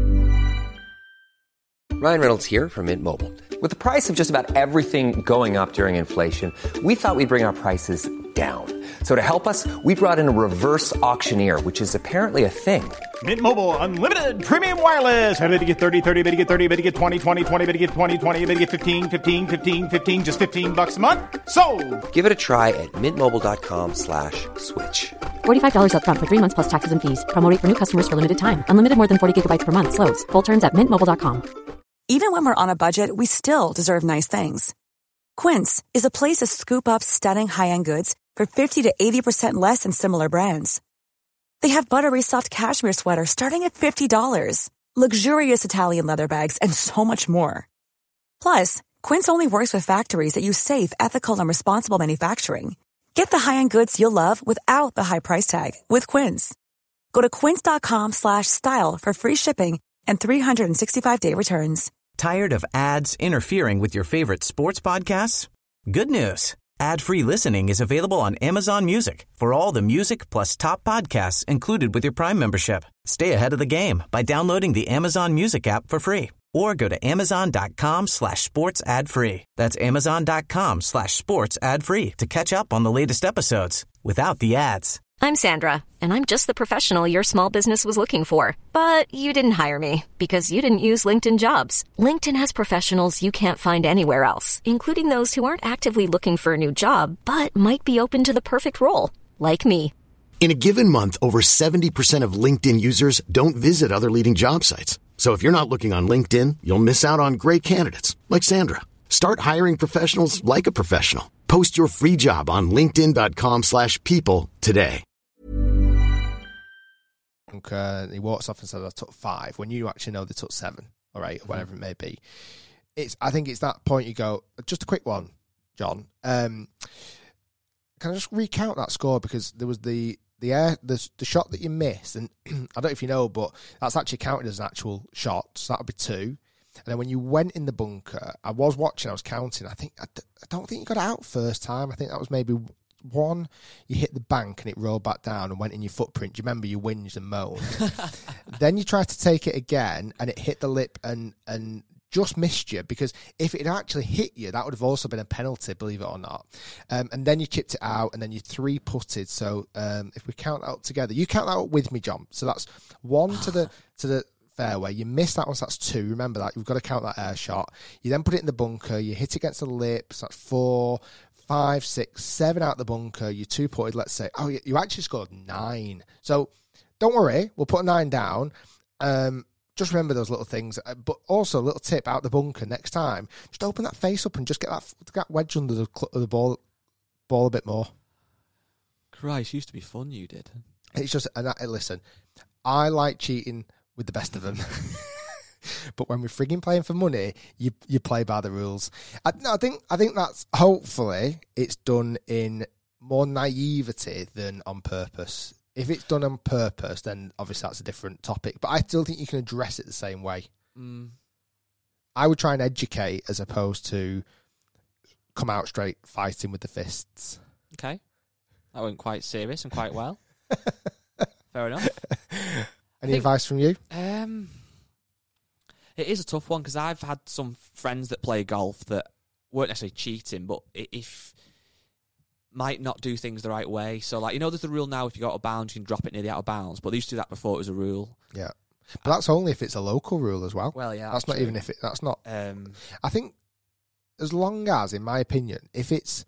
Ryan Reynolds here from Mint Mobile. With the price of just about everything going up during inflation, we thought we'd bring our prices down. So to help us, we brought in a reverse auctioneer, which is apparently a thing. Mint Mobile Unlimited Premium Wireless. How to get thirty, thirty, how to get thirty, how to get twenty, twenty, twenty, how to get twenty, twenty, how to get fifteen, fifteen, fifteen, fifteen, just fifteen bucks a month? Sold! Give it a try at mintmobile.com slash switch. forty-five dollars up front for three months plus taxes and fees. Promo rate for new customers for limited time. Unlimited more than forty gigabytes per month. Slows full terms at mint mobile dot com. Even when we're on a budget, we still deserve nice things. Quince is a place to scoop up stunning high-end goods for fifty to eighty percent less than similar brands. They have buttery soft cashmere sweaters starting at fifty dollars, luxurious Italian leather bags, and so much more. Plus, Quince only works with factories that use safe, ethical, and responsible manufacturing. Get the high-end goods you'll love without the high price tag with Quince. Go to quince.com slash style for free shipping and three sixty-five day returns. Tired of ads interfering with your favorite sports podcasts? Good news. Ad-free listening is available on Amazon Music for all the music plus top podcasts included with your Prime membership. Stay ahead of the game by downloading the Amazon Music app for free or go to amazon.com slash sports ad free. That's amazon.com slash sports ad free to catch up on the latest episodes without the ads. I'm Sandra, and I'm just the professional your small business was looking for. But you didn't hire me because you didn't use LinkedIn Jobs. LinkedIn has professionals you can't find anywhere else, including those who aren't actively looking for a new job, but might be open to the perfect role, like me. In a given month, over seventy percent of LinkedIn users don't visit other leading job sites. So if you're not looking on LinkedIn, you'll miss out on great candidates like Sandra. Start hiring professionals like a professional. Post your free job on linkedin.com slash people today. Uh, he walks off and says, I took five, when you actually know they took seven or eight or whatever it may be. It's, I think it's that point you go, just a quick one, John. Um, can I just recount that score? Because there was the the air the, the shot that you missed, and I don't know if you know, but that's actually counted as an actual shot, so that would be two. And then when you went in the bunker, I was watching, I was counting, I think I, I don't think you got it out first time. I think that was maybe one, you hit the bank and it rolled back down and went in your footprint. Do you remember you whinged and moaned? Then you tried to take it again and it hit the lip and and just missed you, because if it had actually hit you, that would have also been a penalty, believe it or not. Um, and then you chipped it out and then you three putted. So um, if we count that up together, you count that up with me, John. So that's one to the to the fairway. You missed that one, so that's two. Remember that. You've got to count that air shot. You then put it in the bunker. You hit it against the lip. So that's four. Five, six, seven out the bunker. You two putted, let's say. Oh, you actually scored nine. So don't worry, we'll put a nine down. Um, just remember those little things. But also, a little tip out the bunker next time: just open that face up and just get that, that wedge under the the ball, ball a bit more. Christ, used to be fun. You did. It's just, and I, listen, I like cheating with the best of them. But when we're frigging playing for money, you you play by the rules. I, no, I think I think that's, hopefully it's done in more naivety than on purpose. If it's done on purpose, then obviously that's a different topic. But I still think you can address it the same way. Mm. I would try and educate as opposed to come out straight fighting with the fists. Okay, that went quite serious and quite well. Fair enough. Any think, advice from you? Um. It is a tough one, because I've had some friends that play golf that weren't necessarily cheating, but if might not do things the right way. So, like, you know, there's the rule now, if you go out of bounds, you can drop it near the out of bounds. But they used to do that before it was a rule. Yeah. But that's only if it's a local rule as well. Well, yeah. That's not true. even if it, that's not. Um, I think as long as, in my opinion, if it's,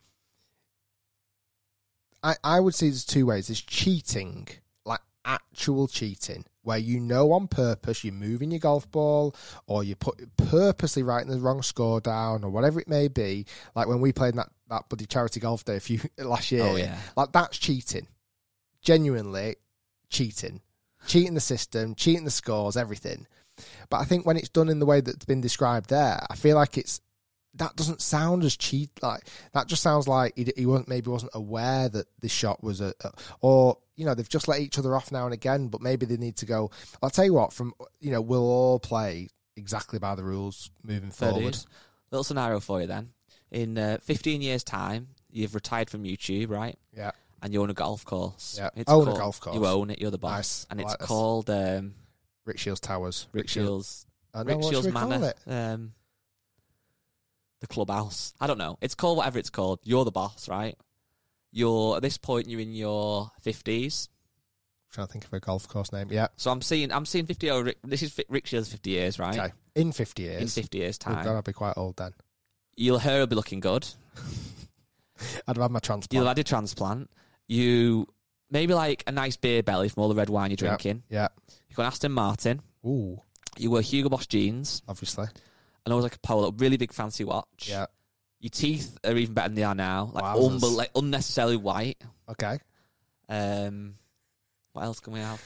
I, I would say there's two ways. There's cheating, like actual cheating, where you know on purpose you're moving your golf ball or you put purposely writing the wrong score down or whatever it may be. Like when we played that, that bloody charity golf day a few last year. Oh, yeah. Like that's cheating. Genuinely cheating. Cheating the system, cheating the scores, everything. But I think when it's done in the way that's been described there, I feel like it's, that doesn't sound as cheat. Like that just sounds like he, he wasn't, maybe wasn't aware that this shot was a, a, or you know, they've just let each other off now and again. But maybe they need to go. I'll tell you what. From you know, we'll all play exactly by the rules moving forward. Little scenario for you then. In uh, fifteen years' time, you've retired from YouTube, right? Yeah. And you own a golf course. Yeah. It's own called, a golf course. You own it. You're the boss, Nice. and I it's like this. called um, Rick Shields Towers. Rick Shields. I know, Rick what Shields should we call Manor. it? Um, the clubhouse. I don't know. It's called whatever it's called. You're the boss, right? You're at this point. You're in your fifties. Trying to think of a golf course name. Yeah. So I'm seeing. I'm seeing fifty. Oh, Rick, this is Rick Shields fifty years, right? Okay. In fifty years. In fifty years' time, Oh, God, I'll be quite old then. your hair will be looking good. I'd have had my transplant. You'll have had a transplant. You maybe like a nice beer belly from all the red wine you're drinking. Yeah. You've got Aston Martin. Ooh. You wear Hugo Boss jeans. Obviously. And always like a polo, really big fancy watch. Yeah. Your teeth are even better than they are now. Like, Wowzers. unbe- like unnecessarily white. Okay. Um, what else can we have?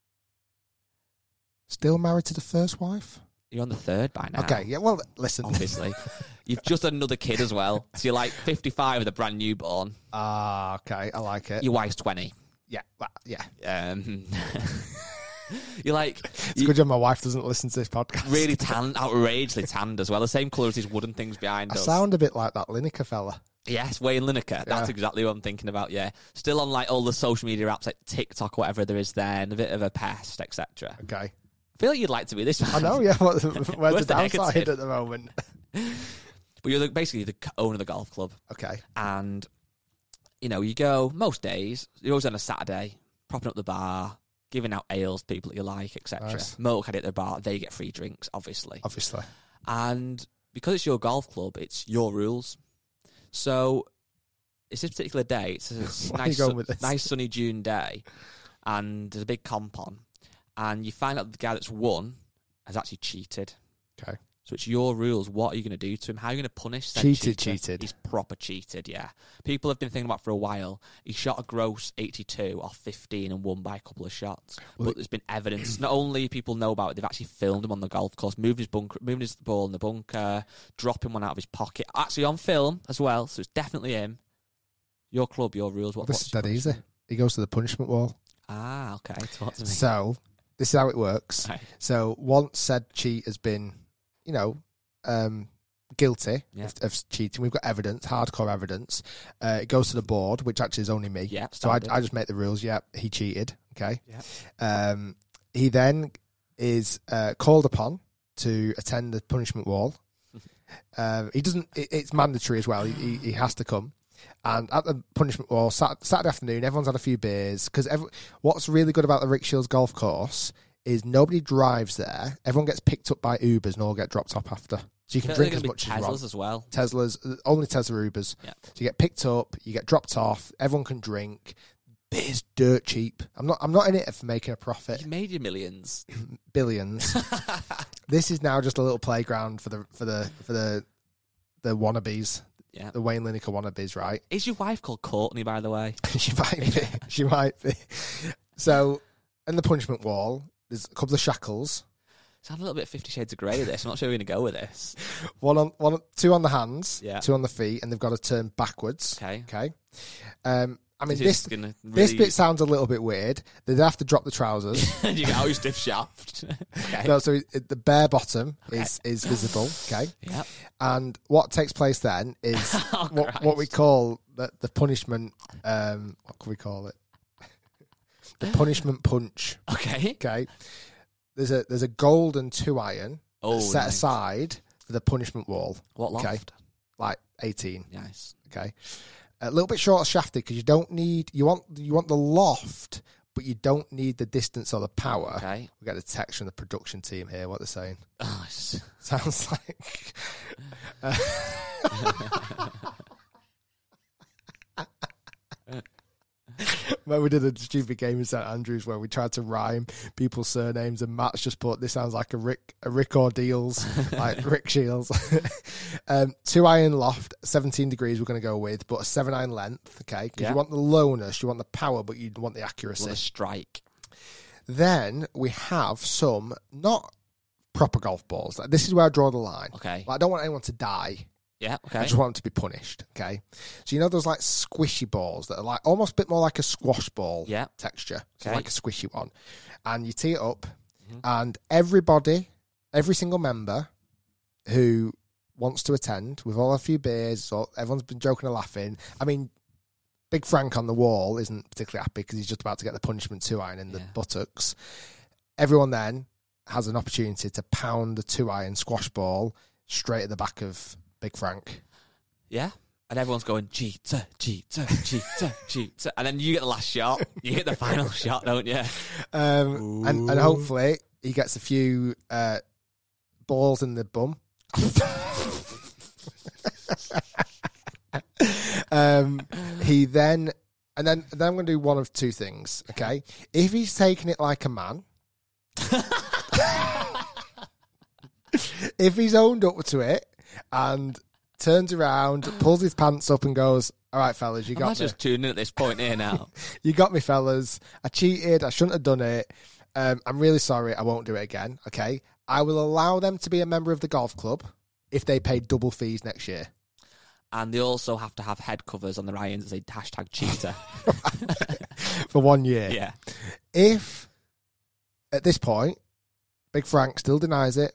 Still married to the first wife? You're on the third by now. Okay, yeah, well, listen. Obviously. You've just had another kid as well. So you're like fifty-five with a brand newborn. Ah, okay, I like it. Your wife's twenty. Yeah, well, yeah. Um, you're like... It's a good job my wife doesn't listen to this podcast. Really tanned, outrageously tanned as well. The same colour as these wooden things behind I us. sound a bit like that Lineker fella. Yes, Wayne Lineker. That's Yeah. exactly what I'm thinking about, yeah. Still on like all the social media apps like TikTok or whatever there is there, and a bit of a pest, et cetera. Okay. I feel like you'd like to be this man. I know, yeah. What, where's the Where's the downside negative? at the moment? But you're the, basically the owner of the golf club. Okay. And, you know, you go most days, you're always on a Saturday, propping up the bar, giving out ales to people that you like, et cetera. Nice. Motorcade at the bar, they get free drinks, obviously. Obviously. And because it's your golf club, it's your rules. So it's this particular day. It's a it's Where are you nice, going su- with this? nice sunny June day, and there's a big comp on, and you find out that the guy that's won has actually cheated. Okay. So it's your rules. What are you going to do to him? How are you going to punish said Cheated, cheater? cheated. He's proper cheated, yeah. People have been thinking about for a while. He shot a gross eighty-two off fifteen and won by a couple of shots. Well, but there's been evidence. Not only people know about it, they've actually filmed him on the golf course, moving his bunker, moving his ball in the bunker, dropping one out of his pocket. Actually on film as well, so it's definitely him. Your club, your rules. What, This what's is your dead easy. punishment? He goes to the punishment wall. Ah, okay. Talk to me. So, this is how it works. Right. So, once said cheat has been, you know, um, guilty Yeah. of, of cheating, we've got evidence, hardcore evidence. Uh, it goes to the board, which actually is only me. Yeah, so I, standard. I just make the rules. Yeah, he cheated. Okay. Yeah. Um, he then is uh, called upon to attend the punishment wall. um, he doesn't. It, it's mandatory as well. He, he, he has to come. And at the punishment wall, Sat- Saturday afternoon, everyone's had a few beers. Because what's really good about the Rick Shields golf course is nobody drives there. Everyone gets picked up by Ubers and all get dropped off after. So you can I feel drink like as there'll much be as you want. Teslas as well. Teslas, only Tesla Ubers. Yeah. So you get picked up, you get dropped off, everyone can drink. Beer's dirt cheap. I'm not I'm not in it for making a profit. You made your millions. Billions. This is now just a little playground for the for the for the the wannabes. Yeah. The Wayne Lineker wannabes, right? Is your wife called Courtney, by the way? she might be. She might be. So, in the punishment wall, there's a couple of shackles. Sounds a little bit Fifty Shades of Grey, this. I'm not sure we're going to go with this. One on one, two on the hands, Yeah. two on the feet, and they've got to turn backwards. Okay. Okay. Um, I mean, This this is gonna this really- bit sounds a little bit weird. They'd have to drop the trousers. And you get out your stiff shaft. Okay. No, so it, the bare bottom is is visible. Okay. Yep. And what takes place then is Oh, what, what we Christ. call the, the punishment. Um, what can we call it? The punishment punch. Okay. Okay. There's a there's a golden two iron Oh, set nice. aside for the punishment wall. What loft? Okay. Like eighteen. Nice. Okay. A little bit short shafted because you don't need you want you want the loft, but you don't need the distance or the power. Okay. We got the text from the production team here. What they're saying Oh, it's- sounds like. uh, When we did a stupid game in St Andrews where we tried to rhyme people's surnames, and Matt's just put this sounds like a Rick a Rick Ordeals, like Rick Shields. um, two iron loft, seventeen degrees. We're going to go with, but a seven iron length. Okay, because Yeah. you want the lowness, you want the power, but you want the accuracy. what a strike. Then we have some not proper golf balls. Like, this is where I draw the line. Okay. Like, I don't want anyone to die. Yeah, I okay. just want them to be punished. Okay. So you know those like squishy balls that are like almost a bit more like a squash ball Yeah. texture. So Okay. like a squishy one. And you tee it up, Mm-hmm. and everybody, every single member who wants to attend, with all a few beers, so everyone's been joking and laughing. I mean, Big Frank on the wall isn't particularly happy because he's just about to get the punishment two iron in the Yeah. buttocks. Everyone then has an opportunity to pound the two iron squash ball straight at the back of Big Frank. Yeah. And everyone's going, cheater, cheater, cheater, cheater. And then you get the last shot. You hit the final shot, don't you? Um, and, and hopefully he gets a few uh, balls in the bum. um, he then, and then, then I'm going to do one of two things. Okay, if he's taking it like a man, if he's owned up to it and turns around, pulls his pants up and goes, all right, fellas, you got I'm me. just tuning in at this point here now. You got me, fellas. I cheated. I shouldn't have done it. Um, I'm really sorry. I won't do it again, okay? I will allow them to be a member of the golf club if they pay double fees next year. And they also have to have head covers on their irons as a hashtag cheater. For one year. Yeah. If, at this point, Big Frank still denies it,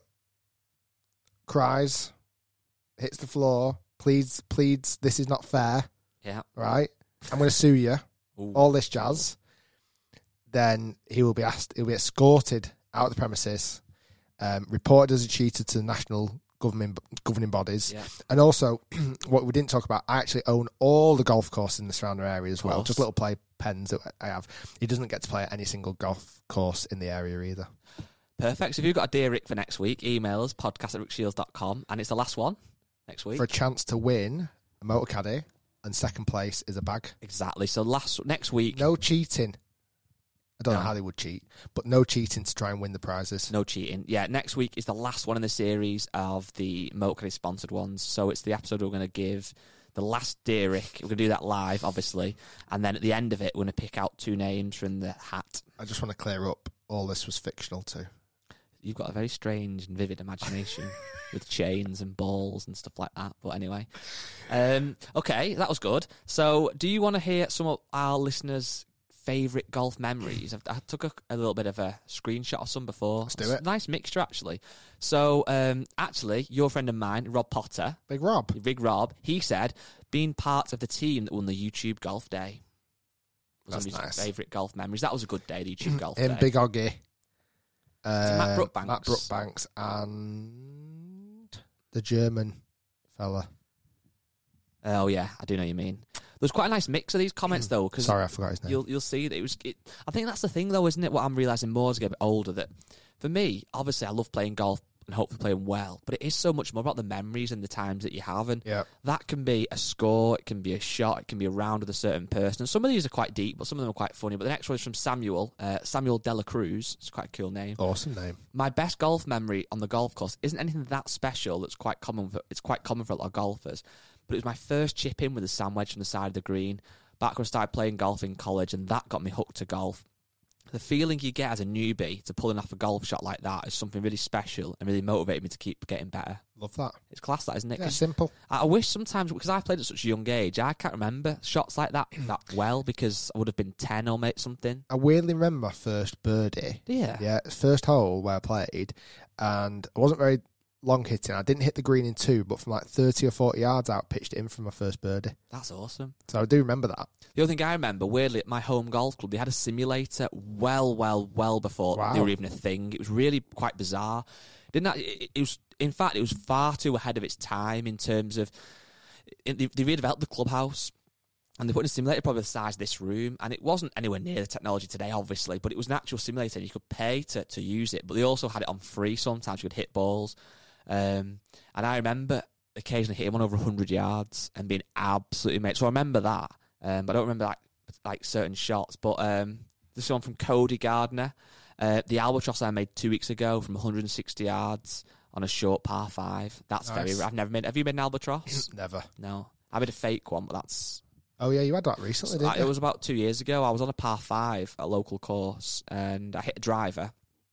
cries, hits the floor, pleads, pleads, this is not fair, Yeah. right? I'm going to sue you, Ooh. all this jazz, then he will be asked, he'll be escorted out of the premises, um, reported as a cheater to the national governing governing bodies. Yeah. And also, what we didn't talk about, I actually own all the golf courses in the surrounding area as well, just little play pens that I have. He doesn't get to play at any single golf course in the area either. Perfect. So if you've got a Dear Rick for next week, email us, podcast at rick shields dot com, and it's the last one next week. For a chance to win a motor caddy, and second place is a bag. Exactly. So last next week... No cheating. I don't No. know how they would cheat, but no cheating to try and win the prizes. No cheating. Yeah, next week is the last one in the series of the Motor Caddy sponsored ones. So it's the episode we're going to give the last Dear Rick. We're going to do that live, obviously. And then at the end of it, we're going to pick out two names from the hat. I just want to clear up, all this was fictional too. You've got a very strange and vivid imagination with chains and balls and stuff like that. But anyway. Um, okay, that was good. So do you want to hear some of our listeners' favourite golf memories? I've, I took a, a little bit of a screenshot of some before. Let's do It's it. a nice mixture, actually. So, um, actually, your friend of mine, Rob Potter, Big Rob. Big Rob, he said being part of the team that won the YouTube Golf Day was That's one of his nice. favourite golf memories. That was a good day, the YouTube Golf Him, Day. Big Oggy. Uh, Matt Brookbanks. Matt Brookbanks and the German fella. Oh, yeah, I do know what you mean. There's quite a nice mix of these comments, though. Cause Sorry, I forgot his name. You'll you'll see that it was. It, I think that's the thing, though, isn't it? What I'm realising more as I get a bit older, that for me, obviously, I love playing golf and hopefully playing well, but it is so much more about the memories and the times that you have, and Yeah. that can be a score, it can be a shot, it can be a round with a certain person. And some of these are quite deep, but some of them are quite funny. But the next one is from Samuel, uh, Samuel Dela Cruz. It's quite a cool name. Awesome name. My best golf memory on the golf course isn't anything that special. That's quite common. For, it's quite common for a lot of golfers. But it was my first chip in with a sand wedge from the side of the green back when I started playing golf in college, and that got me hooked to golf. The feeling you get as a newbie to pulling off a golf shot like that is something really special and really motivated me to keep getting better. Love that. It's class, that, isn't it? Yeah, 'Cause simple. I I wish sometimes, because I played at such a young age, I can't remember shots like that that well, because I would have been ten or maybe something. I weirdly remember my first birdie. Yeah. Yeah, first hole where I played, and I wasn't very long hitting. I didn't hit the green in two, but from like thirty or forty yards out, pitched it in for my first birdie. That's awesome. So I do remember that. The other thing I remember, weirdly, at my home golf club, they had a simulator well, well, well before Wow. they were even a thing. It was really quite bizarre. Didn't that, it, it was, in fact, it was far too ahead of its time in terms of, it, they, they redeveloped the clubhouse, and they put in a simulator probably the size of this room, and it wasn't anywhere near the technology today, obviously, but it was an actual simulator. You could pay to, to use it, but they also had it on free sometimes. You could hit balls. Um, and I remember occasionally hitting one over one hundred yards and being absolutely mate. So I remember that. Um, but I don't remember like like certain shots. But um, this one from Cody Gardner, uh, the albatross I made two weeks ago from one hundred sixty yards on a short par five. That's Nice. very. I've never made. Have you made an albatross? Never. No, I made a fake one, but that's. Oh yeah, you had that recently, didn't I, you? it was about two years ago. I was on a par five at a local course, and I hit a driver,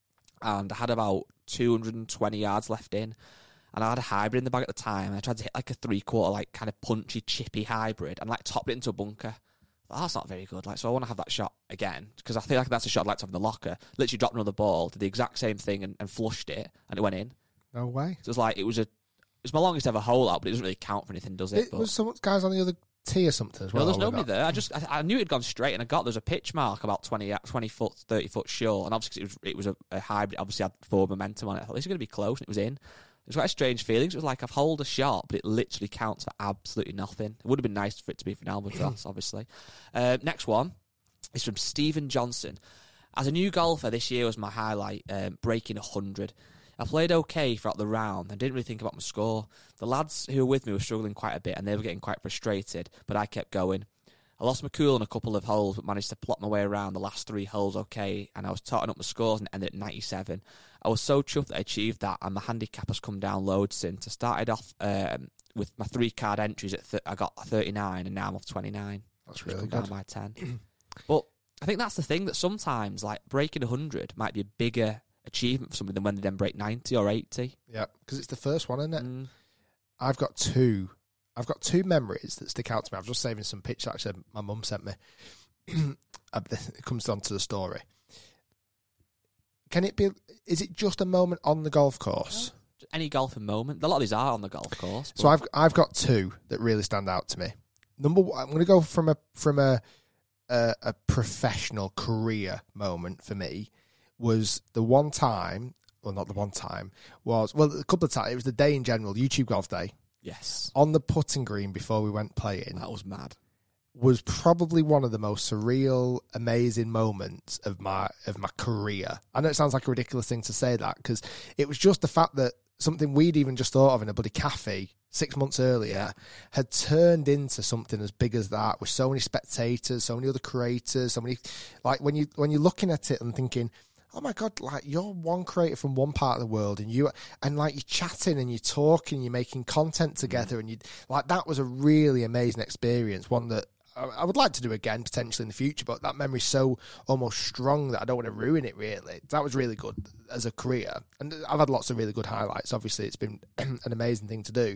and I had about two hundred twenty yards left in. And I had a hybrid in the bag at the time, and I tried to hit like a three-quarter, like kind of punchy, chippy hybrid, and like topped it into a bunker. Oh, that's not very good. Like, so I want to have that shot again, because I feel like that's a shot I'd like to have in the locker. Literally dropped another ball, did the exact same thing, and, and flushed it, and it went in. No way. So it was like, it was a, it's my longest ever hole out, but it doesn't really count for anything, does it? It but, was some guys on the other tee or something as well. no, there's or nobody not? there. I just, I, I knew it had gone straight, and I got, there's a pitch mark about twenty, twenty foot, thirty foot short, and obviously 'cause it was, it was a, a hybrid, obviously had forward momentum on it. I thought this is going to be close, and it was in. It was quite a strange feeling. It was like I've holed a shot, but it literally counts for absolutely nothing. It would have been nice for it to be for an albatross, obviously. Uh, next one is from Stephen Johnson. As a new golfer, this year was my highlight, um, breaking one hundred. I played okay throughout the round and didn't really think about my score. The lads who were with me were struggling quite a bit, and they were getting quite frustrated, but I kept going. I lost my cool on a couple of holes, but managed to plot my way around the last three holes okay, and I was totting up my scores and ended at ninety-seven. I was so chuffed that I achieved that, and my handicap has come down loads since. I started off um, with my three-card entries, at th- I got thirty-nine, and now I'm off twenty-nine. That's really come good. down by ten. But I think that's the thing, that sometimes, like, breaking one hundred might be a bigger achievement for somebody than when they then break ninety or eighty. Yeah, because it's the first one, isn't it? Mm. I've got two. I've got two memories that stick out to me. I've just saving some pictures actually my mum sent me. It comes down to the story. Can it be? Is it just a moment on the golf course? No, any golfing moment. A lot of these are on the golf course. So I've I've got two that really stand out to me. Number one, I'm going to go from a from a, a a professional career moment for me was the one time. Well, not the one time. Was well a couple of times. It was the day in general. YouTube Golf Day. Yes. On the putting green before we went playing. That was mad. Was probably one of the most surreal, amazing moments of my of my career. I know it sounds like a ridiculous thing to say that, because it was just the fact that something we'd even just thought of in a bloody cafe six months earlier had turned into something as big as that, with so many spectators, so many other creators, so many, like when you when you're looking at it and thinking, oh my God, like you're one creator from one part of the world, and you and like you're chatting and you're talking, you're making content together, and you like that was a really amazing experience. One that I, I would like to do again potentially in the future, but that memory's so almost strong that I don't want to ruin it. Really, that was really good as a career, and I've had lots of really good highlights. Obviously, it's been an amazing thing to do.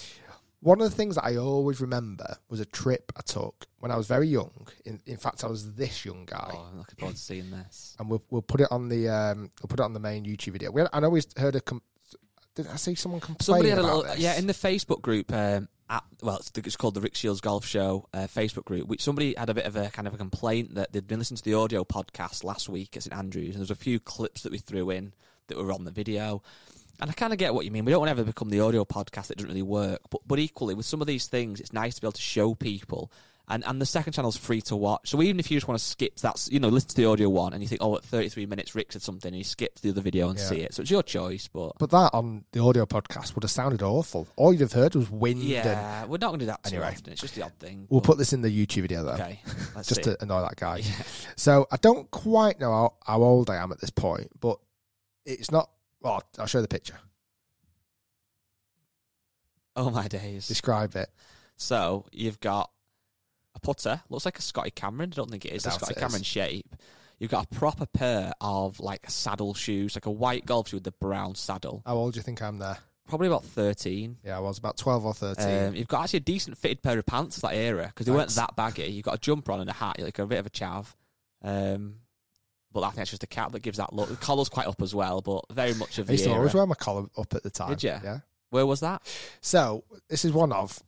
One of the things that I always remember was a trip I took when I was very young. In, in fact, I was this young guy. Oh, I'm looking forward to seeing this. And we'll we'll put it on the um we'll put it on the main YouTube video. We had, I always heard a. Com- did I see someone complain Somebody had a about little, this? yeah, in the Facebook group. Um, at, well, it's, it's called the Rick Shields Golf Show uh, Facebook group. Which somebody had a bit of a kind of a complaint that they'd been listening to the audio podcast last week at St Andrews, and there's a few clips that we threw in that were on the video. And I kind of get what you mean. We don't want to ever become the audio podcast that doesn't really work. But but equally, with some of these things, it's nice to be able to show people. And and the second channel's free to watch. So even if you just want to skip that, you know, listen to the audio one and you think, oh, at thirty-three minutes, Rick said something, and you skip to the other video and Yeah. see it. So it's your choice. But But that on the audio podcast would have sounded awful. All you'd have heard was wind. yeah, And we're not going to do that too Anyway. often. It's just the odd thing. we'll but- put this in the YouTube video though. Okay, let's Just see. to annoy that guy. Yeah. So I don't quite know how, how old I am at this point, but it's not. Well, I'll show you the picture. Oh my days. Describe it. So you've got a putter, looks like a Scotty Cameron. I don't think it is a Doubt Scotty it is. Cameron shape. You've got a proper pair of like saddle shoes, like a white golf shoe with the brown saddle. How old do you think I'm there? Probably about thirteen. Yeah, I was about twelve or thirteen. Um, you've got actually a decent fitted pair of pants for that era because they weren't Thanks. that baggy. You've got a jumper on and a hat. You're like a bit of a chav. Um, but I think that's just a cap that gives that look. The collar's quite up as well, but very much of I the used to era. always wear my collar up at the time. Did you? Yeah. Where was that? So this is one of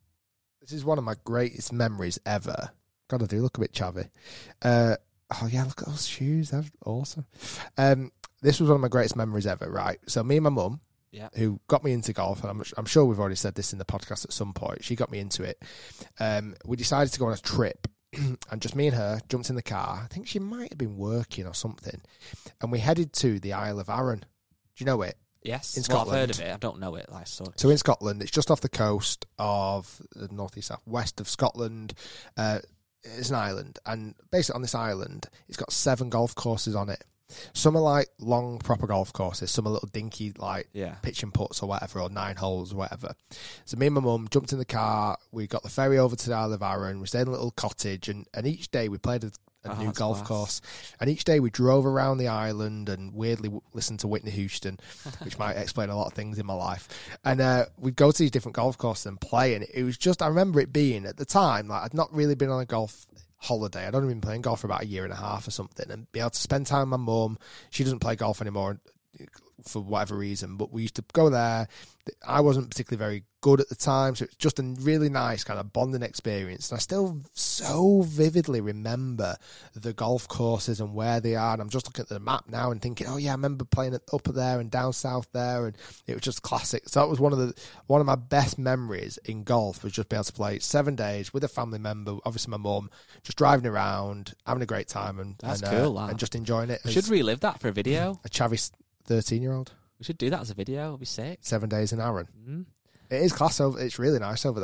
this is one of my greatest memories ever. God, I do look a bit chavvy. Uh, oh yeah, look at those shoes. That's awesome. Um, this was one of my greatest memories ever. Right. So me and my mum, Yeah. who got me into golf, and I'm, I'm sure we've already said this in the podcast at some point. She got me into it. Um, we decided to go on a trip, and just me and her jumped in the car. I think she might have been working or something, and we headed to the Isle of Arran. Do you know it? Yes. In well, I've heard Scotland. of it. I don't know it. Like, so. So in Scotland, it's just off the coast of the northeast, south west of Scotland. Uh, it's an island, and basically on this island, it's got seven golf courses on it. Some are like long, proper golf courses. Some are little dinky, like Yeah. pitch and putts or whatever, or nine holes or whatever. So me and my mum jumped in the car. We got the ferry over to the Isle of Arran. We stayed in a little cottage, and, and each day we played a, a Oh, new that's golf class. course. And each day we drove around the island and weirdly w- listened to Whitney Houston, which might explain a lot of things in my life. And uh, we'd go to these different golf courses and play. And it was just, I remember it being at the time, like I'd not really been on a golf holiday. I'd only been playing golf for about a year and a half or something, and be able to spend time with my mum. She doesn't play golf anymore for whatever reason, but we used to go there. I wasn't particularly very good at the time, so it's just a really nice kind of bonding experience. And I still so vividly remember the golf courses and where they are. And I'm just looking at the map now and thinking, oh yeah, I remember playing it up there and down south there, and it was just classic. So that was one of the one of my best memories in golf, was just being able to play seven days with a family member, obviously my mum, just driving around, having a great time, and That's and, cool, uh, that. and just enjoying it. We as should relive that for a video. a chavvy thirteen-year-old. We should do that as a video. It'll be sick. Seven days in Arran. Mm. It is class over. It's really nice over there.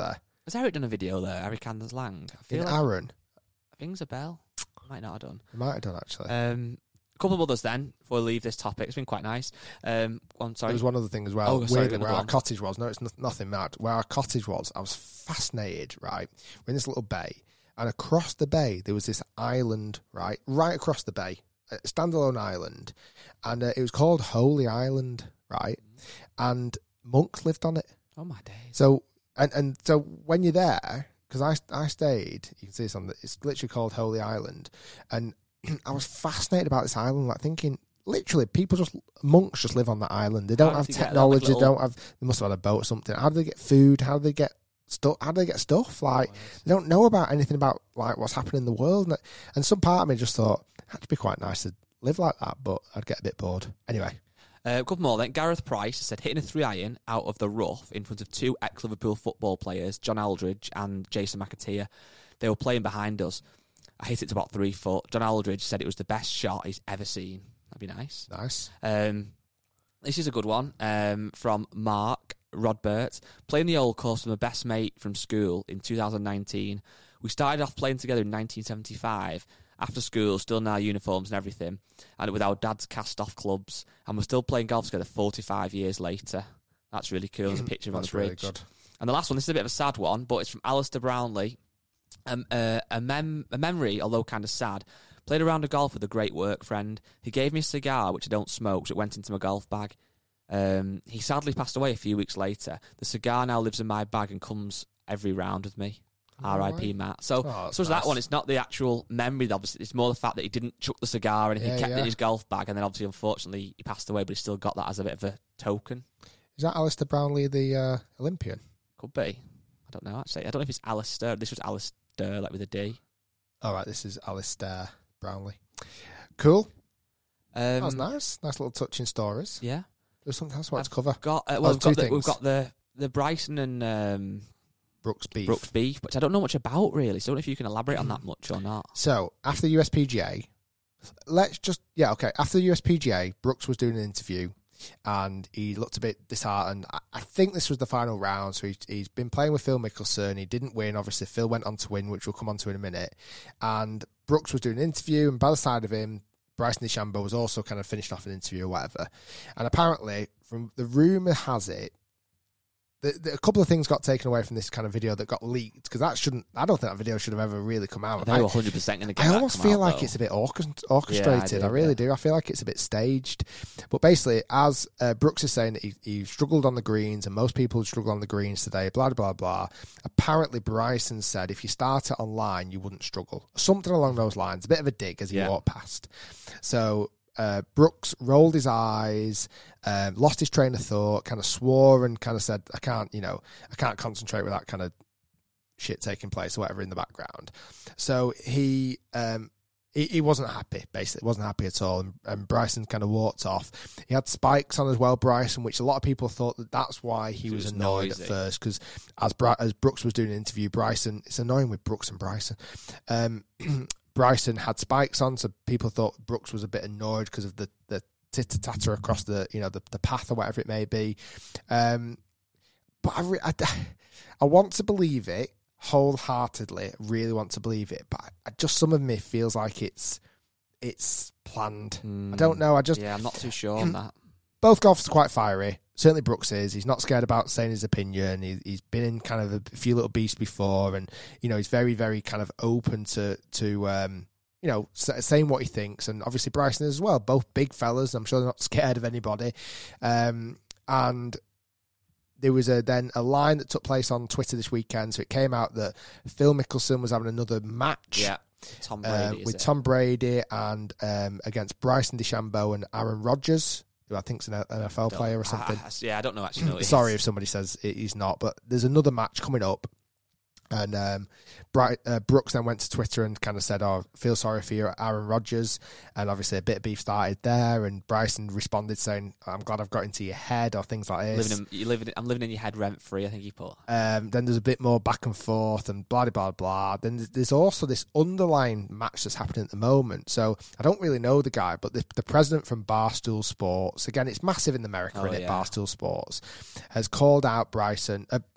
Has Eric done a video there? Eric Anders Lang. I feel In like Aaron? rings a bell. Might not have done. He might have done, actually. Um, a couple of others then, before we leave this topic. It's been quite nice. Um, I'm sorry. There was one other thing as well. Oh, sorry, Weirdly, another where our one. cottage was, no, it's no, nothing mad. Where our cottage was, I was fascinated, right? We're in this little bay, and across the bay, there was this island, right? Right across the bay, a standalone island, and uh, it was called Holy Island, right? And monks lived on it. Oh, my days. So, and, and so when you're there, because I, I stayed, you can see this on the, it's literally called Holy Island, and I was fascinated about this island, like thinking, literally, people just, monks just live on that island. They don't How have did they get that, technology, like, they don't have, they must have had a boat or something. How do they get food? How do they get stuff? How do they get stuff? Like, they don't know about anything about, like, what's happening in the world. And, and some part of me just thought, it'd be quite nice to live like that, but I'd get a bit bored. Anyway. Uh, a couple more then. Gareth Price said, hitting a three iron out of the rough in front of two ex-Liverpool football players, John Aldridge and Jason McAteer. They were playing behind us. I hit it to about three foot. John Aldridge said it was the best shot he's ever seen. That'd be nice. Nice. Um, this is a good one um, from Mark Rodbert. Playing the old course with my best mate from school in two thousand nineteen. We started off playing together in nineteen seventy-five. After school, still in our uniforms and everything, and with our dad's cast-off clubs, and we're still playing golf together forty-five years later. That's really cool. There's a picture of him on the bridge. Really good. And the last one, this is a bit of a sad one, but it's from Alistair Brownlee. Um, uh, a, mem- a memory, although kind of sad. Played a round of golf with a great work friend. He gave me a cigar, which I don't smoke, which went into my golf bag. Um, he sadly passed away a few weeks later. The cigar now lives in my bag and comes every round with me. R I P Matt. So, Oh, so nice. that one, it's not the actual memory, obviously. It's more the fact that he didn't chuck the cigar and he Yeah, kept it yeah. in his golf bag, and then obviously, unfortunately, he passed away, but he still got that as a bit of a token. Is that Alistair Brownlee, the uh, Olympian? Could be. I don't know, actually. I don't know if it's Alistair. This was Alistair, like with a D. All right, this is Alistair Brownlee. Cool. Um, That was nice. Nice little touching stories. Yeah. There's something else I want I've to cover. Got, uh, Oh, well, we've, two got the, things. we've got the, the Bryson and um, Brooks beef. Brooks beef, which I don't know much about, really. So I don't know if you can elaborate on that much or not. So, after the U S P G A, let's just, yeah, okay. After the U S P G A, Brooks was doing an interview and he looked a bit disheartened. I, I think this was the final round, so he, he's been playing with Phil Mickelson. He didn't win, obviously. Phil went on to win, which we'll come on to in a minute. And Brooks was doing an interview, and by the side of him, Bryson DeChambeau was also kind of finishing off an interview or whatever. And apparently, from the rumour has it, the, the, a couple of things got taken away from this kind of video that got leaked, because that shouldn't, I don't think that video should have ever really come out. They were one hundred percent going to get I that almost come feel out, like though. it's a bit orchest- orchestrated. Yeah, I I, do, really yeah. do. I feel like it's a bit staged. But basically, as uh, Brooks is saying that he, he struggled on the greens, and most people struggle on the greens today, blah, blah, blah. Apparently, Bryson said if you start it online, you wouldn't struggle. Something along those lines. A bit of a dig as he Yeah. walked past. So uh, Brooks rolled his eyes, um, lost his train of thought, kind of swore and kind of said, I can't, you know, I can't concentrate with that kind of shit taking place or whatever in the background. So he um he, he wasn't happy, basically. Wasn't happy at all. And, and Bryson kind of walked off. He had spikes on as well, Bryson, which a lot of people thought that that's why he So was, it was annoyed noisy. at first, because as Bri- as Brooks was doing an interview, Bryson, it's annoying with Brooks and Bryson. Um, Bryson had spikes on, so people thought Brooks was a bit annoyed because of the, the titter-tatter across the, you know, the, the path or whatever it may be. Um, but I, re- I, I want to believe it wholeheartedly, really want to believe it, but I, just some of me feels like it's it's planned. I don't know. I just Yeah, I'm not too sure on that. both golfers are quite fiery. Certainly Brooks is. He's not scared about saying his opinion. He, he's been in kind of a few little beasts before, and you know he's very, very kind of open to to um, you know s- saying what he thinks. And obviously Bryson as well. Both big fellas. I'm sure they're not scared of anybody. Um, and there was a then a line that took place on Twitter this weekend. So it came out that Phil Mickelson was having another match. Yeah, Tom Brady. Um, is with it? Tom Brady and um, against Bryson DeChambeau and Aaron Rodgers, who I think's an N F L Don't- player or something. Ah, yeah, I don't know actually. Know Sorry if somebody says it- he's not, but there's another match coming up. And um, Bright, uh, Brooks then went to Twitter and kind of said, oh, feel sorry for you, Aaron Rodgers. And obviously a bit of beef started there. And Bryson responded saying, I'm glad I've got into your head, or things like this. Living in, you living, I'm living in your head rent free. I think he put. Um, then there's a bit more back and forth and blah, blah, blah. Then there's- there's also this underlying match that's happening at the moment. So I don't really know the guy, but the, the president from Barstool Sports, again, it's massive in America, Oh, isn't it? yeah. Barstool Sports, has called out Bryson. Uh,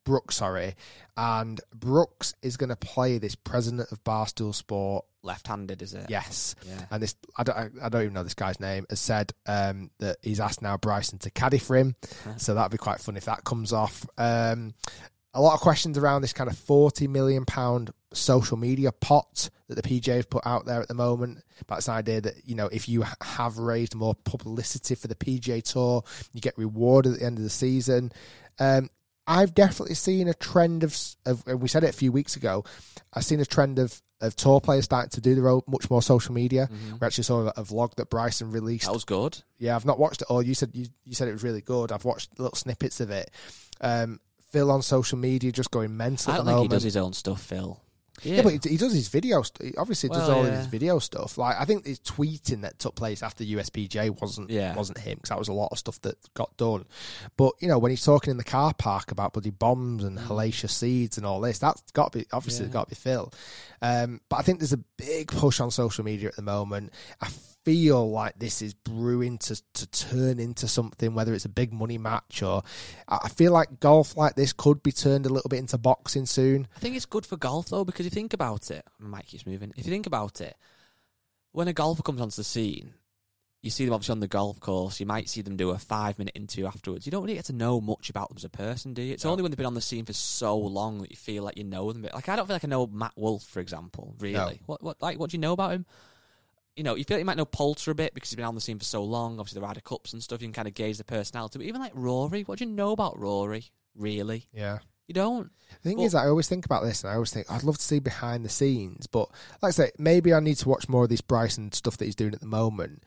Brooks, sorry. And Brooks is going to play this president of Barstool Sport. Left-handed, is it? Yes. Yeah. And this, I don't, I don't even know this guy's name, has said um, that he's asked now Bryson to caddy for him. So that'd be quite fun if that comes off. Um, a lot of questions around this kind of forty million pounds social media pot that the P G A have put out there at the moment. But it's an idea that, you know, if you have raised more publicity for the P G A Tour, you get rewarded at the end of the season. Um, I've definitely seen a trend of, of, we said it a few weeks ago, I've seen a trend of, of tour players starting to do their own, much more social media. Mm-hmm. We actually saw a, a vlog that Bryson released. That was good. Yeah, I've not watched it all. You said you, you said it was really good. I've watched little snippets of it. Um, Phil on social media just going mental. I don't at the think moment. he does his own stuff, Phil. Yeah, Yeah, but he, he does his video. St- he obviously does Well, all yeah. of his video stuff. Like I think his tweeting that took place after U S P G A wasn't Yeah. wasn't him, because that was a lot of stuff that got done. But you know, when he's talking in the car park about bloody bombs and hellacious seeds and all this, that's got to be obviously Yeah. got to be Phil. Um, but I think there's a big push on social media at the moment. I feel like this is brewing to to turn into something, whether it's a big money match or I feel like golf like this could be turned a little bit into boxing soon. I think it's good for golf, though, because if you think about it, my mic keeps moving. If you think about it, when a golfer comes onto the scene, you see them obviously on the golf course, you might see them do a five-minute interview afterwards. You don't really get to know much about them as a person, do you? It's no. only when they've been on the scene for so long that you feel like you know them. Like, I don't feel like I know Matt Wolff, for example, really. No. What, what, like, what do you know about him? You know, you feel like you might know Poulter a bit because he's been on the scene for so long. Obviously, the Ryder Cups and stuff, you can kind of gauge the personality. But even like Rory, what do you know about Rory, really? Yeah. You don't. The thing but, is, I always think about this, and I always think I'd love to see behind the scenes. But like I say, maybe I need to watch more of this Bryson stuff that he's doing at the moment.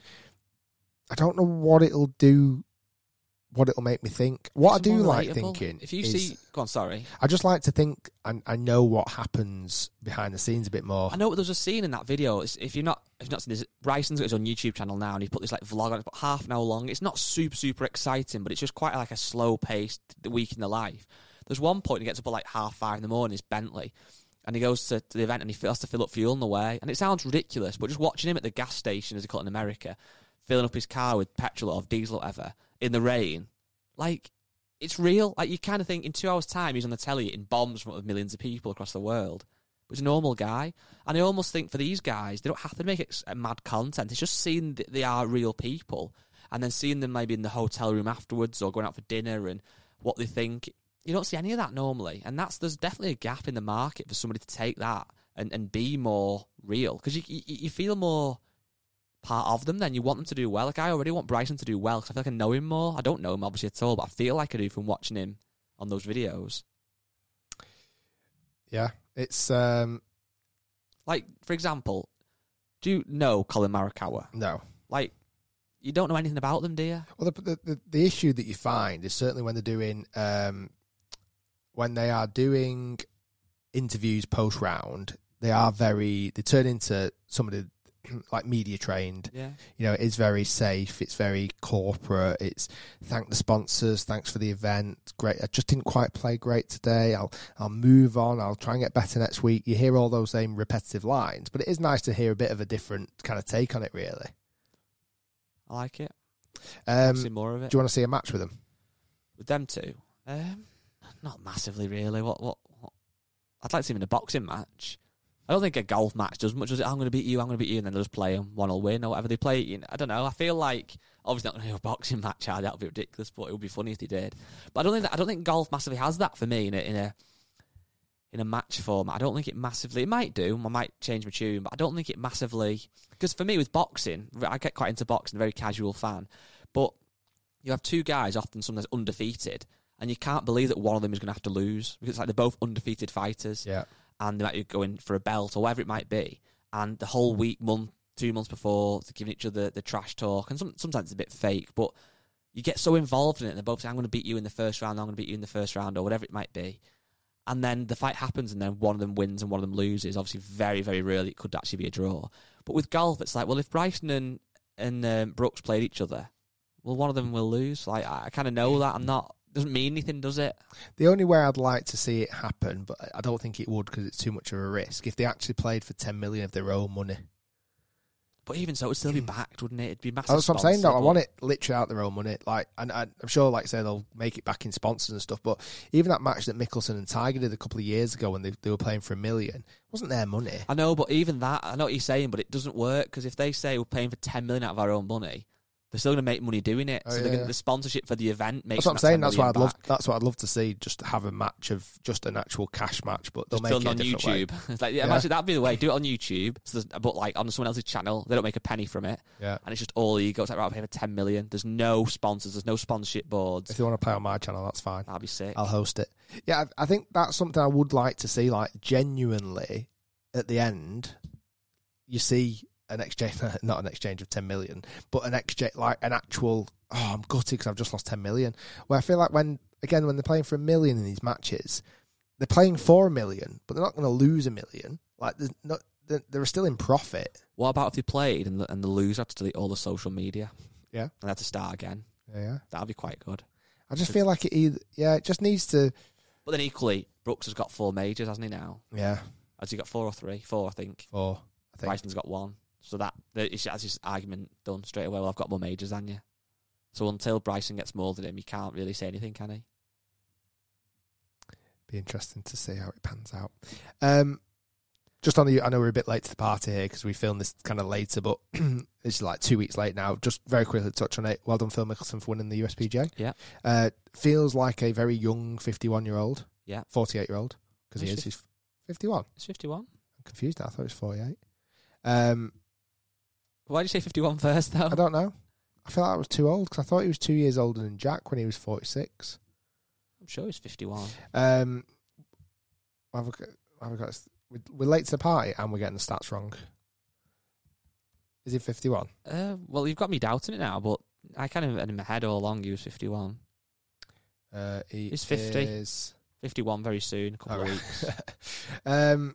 I don't know what it'll do, what it'll make me think. What I do like relatable. thinking, if you is, see, go on, sorry. I just like to think I, I know what happens behind the scenes a bit more. I know there was a scene in that video. It's, if you're not, if you're not seen this, Bryson's got his own YouTube channel now, and he put this like vlog on. It's about half an hour long. It's not super super exciting, but it's just quite like a slow paced week in the life. There's one point he gets up at like half five in the morning, his Bentley, and he goes to, to the event and he has to fill up fuel on the way. And it sounds ridiculous, but just watching him at the gas station, as they call it in America, filling up his car with petrol or diesel or whatever, in the rain, like, it's real. Like, you kind of think in two hours' time he's on the telly in bombs in front of millions of people across the world. But he's a normal guy. And I almost think for these guys, they don't have to make it mad content. It's just seeing that they are real people and then seeing them maybe in the hotel room afterwards or going out for dinner and what they think. You don't see any of that normally. And that's there's definitely a gap in the market for somebody to take that and, and be more real. Because you, you you feel more part of them then. You want them to do well. Like, I already want Bryson to do well because I feel like I know him more. I don't know him, obviously, at all, but I feel like I do from watching him on those videos. Yeah, it's... um Like, for example, do you know Colin Morikawa? No. Like, you don't know anything about them, do you? Well, the, the, the, the issue that you find is certainly when they're doing... Um, when they are doing interviews post-round, they are very... They turn into somebody like media trained. Yeah. You know, it's very safe, it's very corporate, it's thank the sponsors, thanks for the event, great, I just didn't quite play great today, I'll I'll move on, I'll try and get better next week. You hear all those same repetitive lines, but it is nice to hear a bit of a different kind of take on it, really. I like it. Um, see more of it. Do you want to see a match with them? With them two? Um, not massively, really. What, what, what? I'd like to see them in a boxing match. I don't think a golf match does much. Does it? I'm going to beat you. I'm going to beat you, and then they'll just play them. One will win, or whatever they play. You know, I don't know. I feel like obviously not going to do a boxing match. That would be ridiculous, but it would be funny if they did. But I don't think that, I don't think golf massively has that for me in a in a in a match format. I don't think it massively. It might do. I might change my tune, but I don't think it massively. Because for me, with boxing, I get quite into boxing. A very casual fan, but you have two guys often sometimes undefeated, and you can't believe that one of them is going to have to lose because it's like they're both undefeated fighters. Yeah. And they might be going for a belt or whatever it might be. And the whole week, month, two months before, they're giving each other the trash talk. And some, sometimes it's a bit fake, but you get so involved in it. And they're both saying, I'm going to beat you in the first round, I'm going to beat you in the first round, or whatever it might be. And then the fight happens, and then one of them wins and one of them loses. Obviously, very, very rarely it could actually be a draw. But with golf, it's like, well, if Bryson and, and um, Brooks played each other, well, one of them will lose. Like, I, I kind of know that. I'm not... Doesn't mean anything, does it? The only way I'd like to see it happen, but I don't think it would because it's too much of a risk, if they actually played for ten million of their own money. But even so, it would still be backed, wouldn't it? It'd be massive. That's what I'm saying, though. I sponsor, want it literally out their own money. Like, and, and I'm sure, like, say, they'll make it back in sponsors and stuff. But even that match that Mickelson and Tiger did a couple of years ago when they, they were playing for a million, it wasn't their money. I know, but even that, I know what you're saying, but it doesn't work, because if they say we're paying for ten million out of our own money, they're still going to make money doing it. Oh, so yeah, they're gonna, yeah. the sponsorship for the event makes. That's what I'm saying. That's what I'd back. love. That's what I'd love to see. Just to have a match of just an actual cash match, but they'll Just make it filmed a on different YouTube. way. It's like, yeah, Yeah. Actually, that'd be the way. Do it on YouTube, so there's- but like on someone else's channel, they don't make a penny from it. Yeah. And it's just all ego. It's like, right, I'll pay for ten million. There's no sponsors. There's no sponsorship boards. If you want to play on my channel, that's fine. That'd be sick. I'll host it. Yeah, I, I think that's something I would like to see. Like, genuinely, at the end, you see an exchange, not an exchange of ten million, but an exchange, like an actual, oh, I'm gutted because I've just lost ten million. Where I feel like when, again, when they're playing for a million in these matches, they're playing for a million, but they're not going to lose a million. Like, there's not, they're, they're still in profit. What about if they played and the, and the loser had to delete all the social media? Yeah. And they had to start again? Yeah, yeah. That'd be quite good. I just feel like it either, yeah, it just needs to, But then equally, Brooks has got four majors, hasn't he now? yeah, Has he got four or three? Four, I think. four, I think. Bryson's got one. So that that's his argument done straight away. Well, I've got more majors than you. So until Bryson gets more than him, you can't really say anything, can he? Be interesting to see how it pans out. Um, just on the, I know we're a bit late to the party here because we filmed this kind of later, but it's like two weeks late now. Just very quickly to touch on it. Well done, Phil Mickelson, for winning the U S P G A. Yeah. Uh, feels like a very young fifty-one-year-old. Yeah. forty-eight-year-old, because he He's is. He's fifty-one. It's fifty-one. I'm confused now. I thought it was forty-eight. Um, Why did you say fifty-one first, though? I don't know. I feel like I was too old because I thought he was two years older than Jack when he was forty-six. I'm sure he's fifty-one. Um, have we got, have we got, we're late to the party and we're getting the stats wrong. Is he fifty-one? Uh, well, you've got me doubting it now, but I kind of had in my head all along he was fifty-one. Uh, he He's fifty. Is... fifty-one very soon, a couple Oh, of right. weeks. um,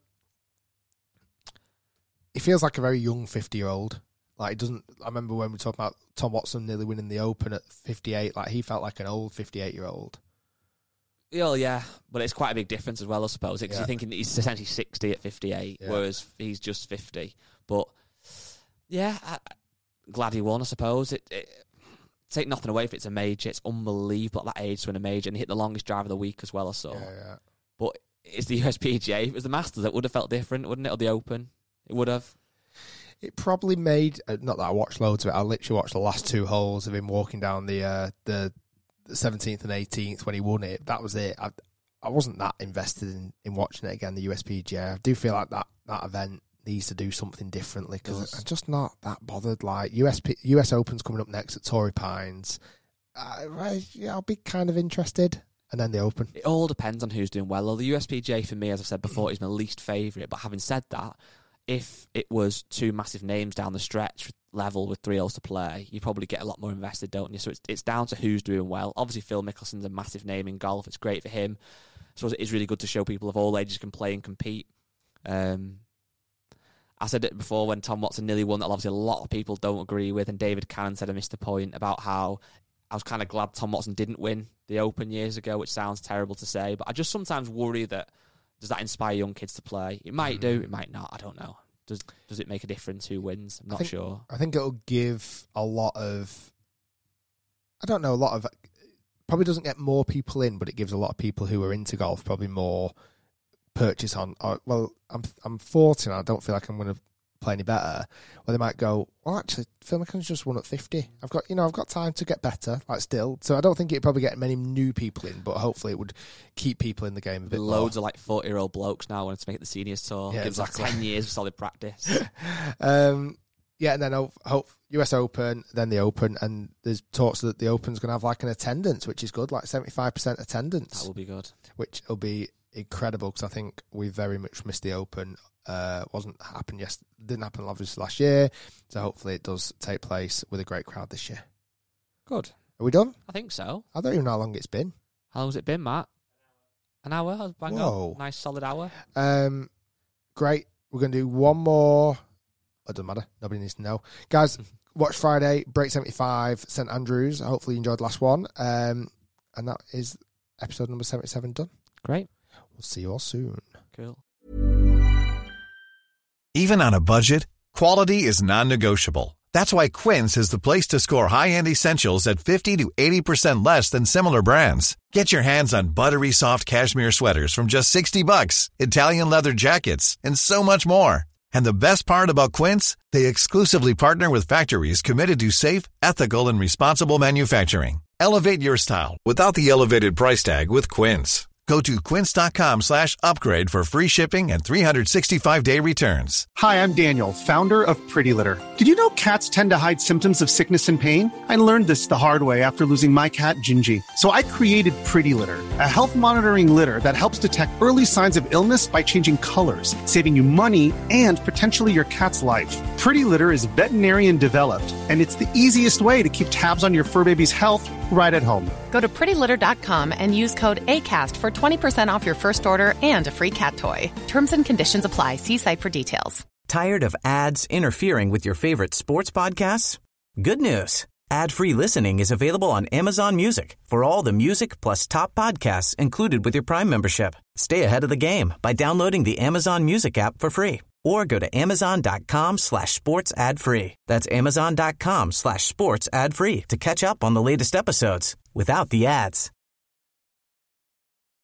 he feels like a very young fifty-year-old. Like, it doesn't. I remember when we talked about Tom Watson nearly winning the Open at fifty-eight. Like, he felt like an old fifty-eight-year-old. Yeah, yeah, but it's quite a big difference as well, I suppose, because Yeah. you're thinking he's essentially sixty at fifty-eight, Yeah. whereas he's just fifty. But yeah, I, glad he won, I suppose. It, it take nothing away if it's a major. It's unbelievable at that age to win a major, and he hit the longest drive of the week as well, I saw. Yeah, yeah. But it's the U S P G A. If it was the Masters, it would have felt different, wouldn't it? Or the Open, it would have. It probably made. Uh, not that I watched loads of it. I literally watched the last two holes of him walking down the uh, the seventeenth and eighteenth when he won it. That was it. I, I wasn't that invested in, in watching it again, the U S P G A. I do feel like that, that event needs to do something differently because I'm just not that bothered. Like, U S P, U S Open's coming up next at Torrey Pines. I, I, yeah, I'll be kind of interested. And then the Open. It all depends on who's doing well. Well, the U S P G A, for me, as I've said before, is my least favourite. But having said that, if it was two massive names down the stretch level with three holes to play, you probably get a lot more invested, don't you? So it's it's down to who's doing well. Obviously, Phil Mickelson's a massive name in golf. It's great for him. So it is really good to show people of all ages can play and compete. Um, I said it before when Tom Watson nearly won that obviously a lot of people don't agree with, and David Cannon said I missed a point about how I was kind of glad Tom Watson didn't win the Open years ago, which sounds terrible to say, but I just sometimes worry that does that inspire young kids to play? It might do, it might not, I don't know. Does does it make a difference who wins? I'm not I think, sure. I think it'll give a lot of, I don't know, a lot of, probably doesn't get more people in, but it gives a lot of people who are into golf probably more purchase on, or, well, I'm I'm forty and I don't feel like I'm going to play any better. Well, they might go, well, actually, Phil Mickelson's just won at fifty. I've got, you know, I've got time to get better, like still. So I don't think it'd probably get many new people in, but hopefully it would keep people in the game a bit Loads more. of like forty-year-old blokes now wanting to make it the seniors tour. Yeah, Gives exactly. like ten years of solid practice. um, yeah, and then hope, hope U S Open, then the Open, and there's talks that the Open's going to have like an attendance, which is good, like seventy-five percent attendance. That will be good. Which will be incredible because I think we very much missed the Open. Uh, wasn't happened yes, didn't happen obviously last year, so hopefully it does take place with a great crowd this year. Good. Are we done? I think so. I don't even know how long it's been. How long has it been, Matt? An hour? Bang Whoa. on. Nice solid hour. Um, great. We're going to do one more. It doesn't matter. Nobody needs to know. Guys, watch Friday, Break seventy-five, St Andrews. Hopefully you enjoyed the last one. Um, and that is episode number seventy-seven done. Great. We'll see you all soon. Cool. Even on a budget, Quality is non-negotiable. That's why Quince is the place to score high-end essentials at fifty to eighty percent less than similar brands. Get your hands on buttery soft cashmere sweaters from just sixty bucks, Italian leather jackets, and so much more. And the best part about Quince, they exclusively partner with factories committed to safe, ethical, and responsible manufacturing. Elevate your style without the elevated price tag with Quince. Go to quince.com slash upgrade for free shipping and three sixty-five day returns. Hi, I'm Daniel, founder of Pretty Litter. Did you know cats tend to hide symptoms of sickness and pain? I learned this the hard way after losing my cat, Gingy. So I created Pretty Litter, a health monitoring litter that helps detect early signs of illness by changing colors, saving you money and potentially your cat's life. Pretty Litter is veterinarian developed, and it's the easiest way to keep tabs on your fur baby's health right at home. Go to pretty litter dot com and use code ACAST for twenty percent off your first order and a free cat toy. Terms and conditions apply. See site for details. Tired of ads interfering with your favorite sports podcasts? Good news. Ad-free listening is available on Amazon Music for all the music plus top podcasts included with your Prime membership. Stay ahead of the game by downloading the Amazon Music app for free or go to amazon.com slash sports ad free. That's amazon.com slash sports ad free to catch up on the latest episodes without the ads.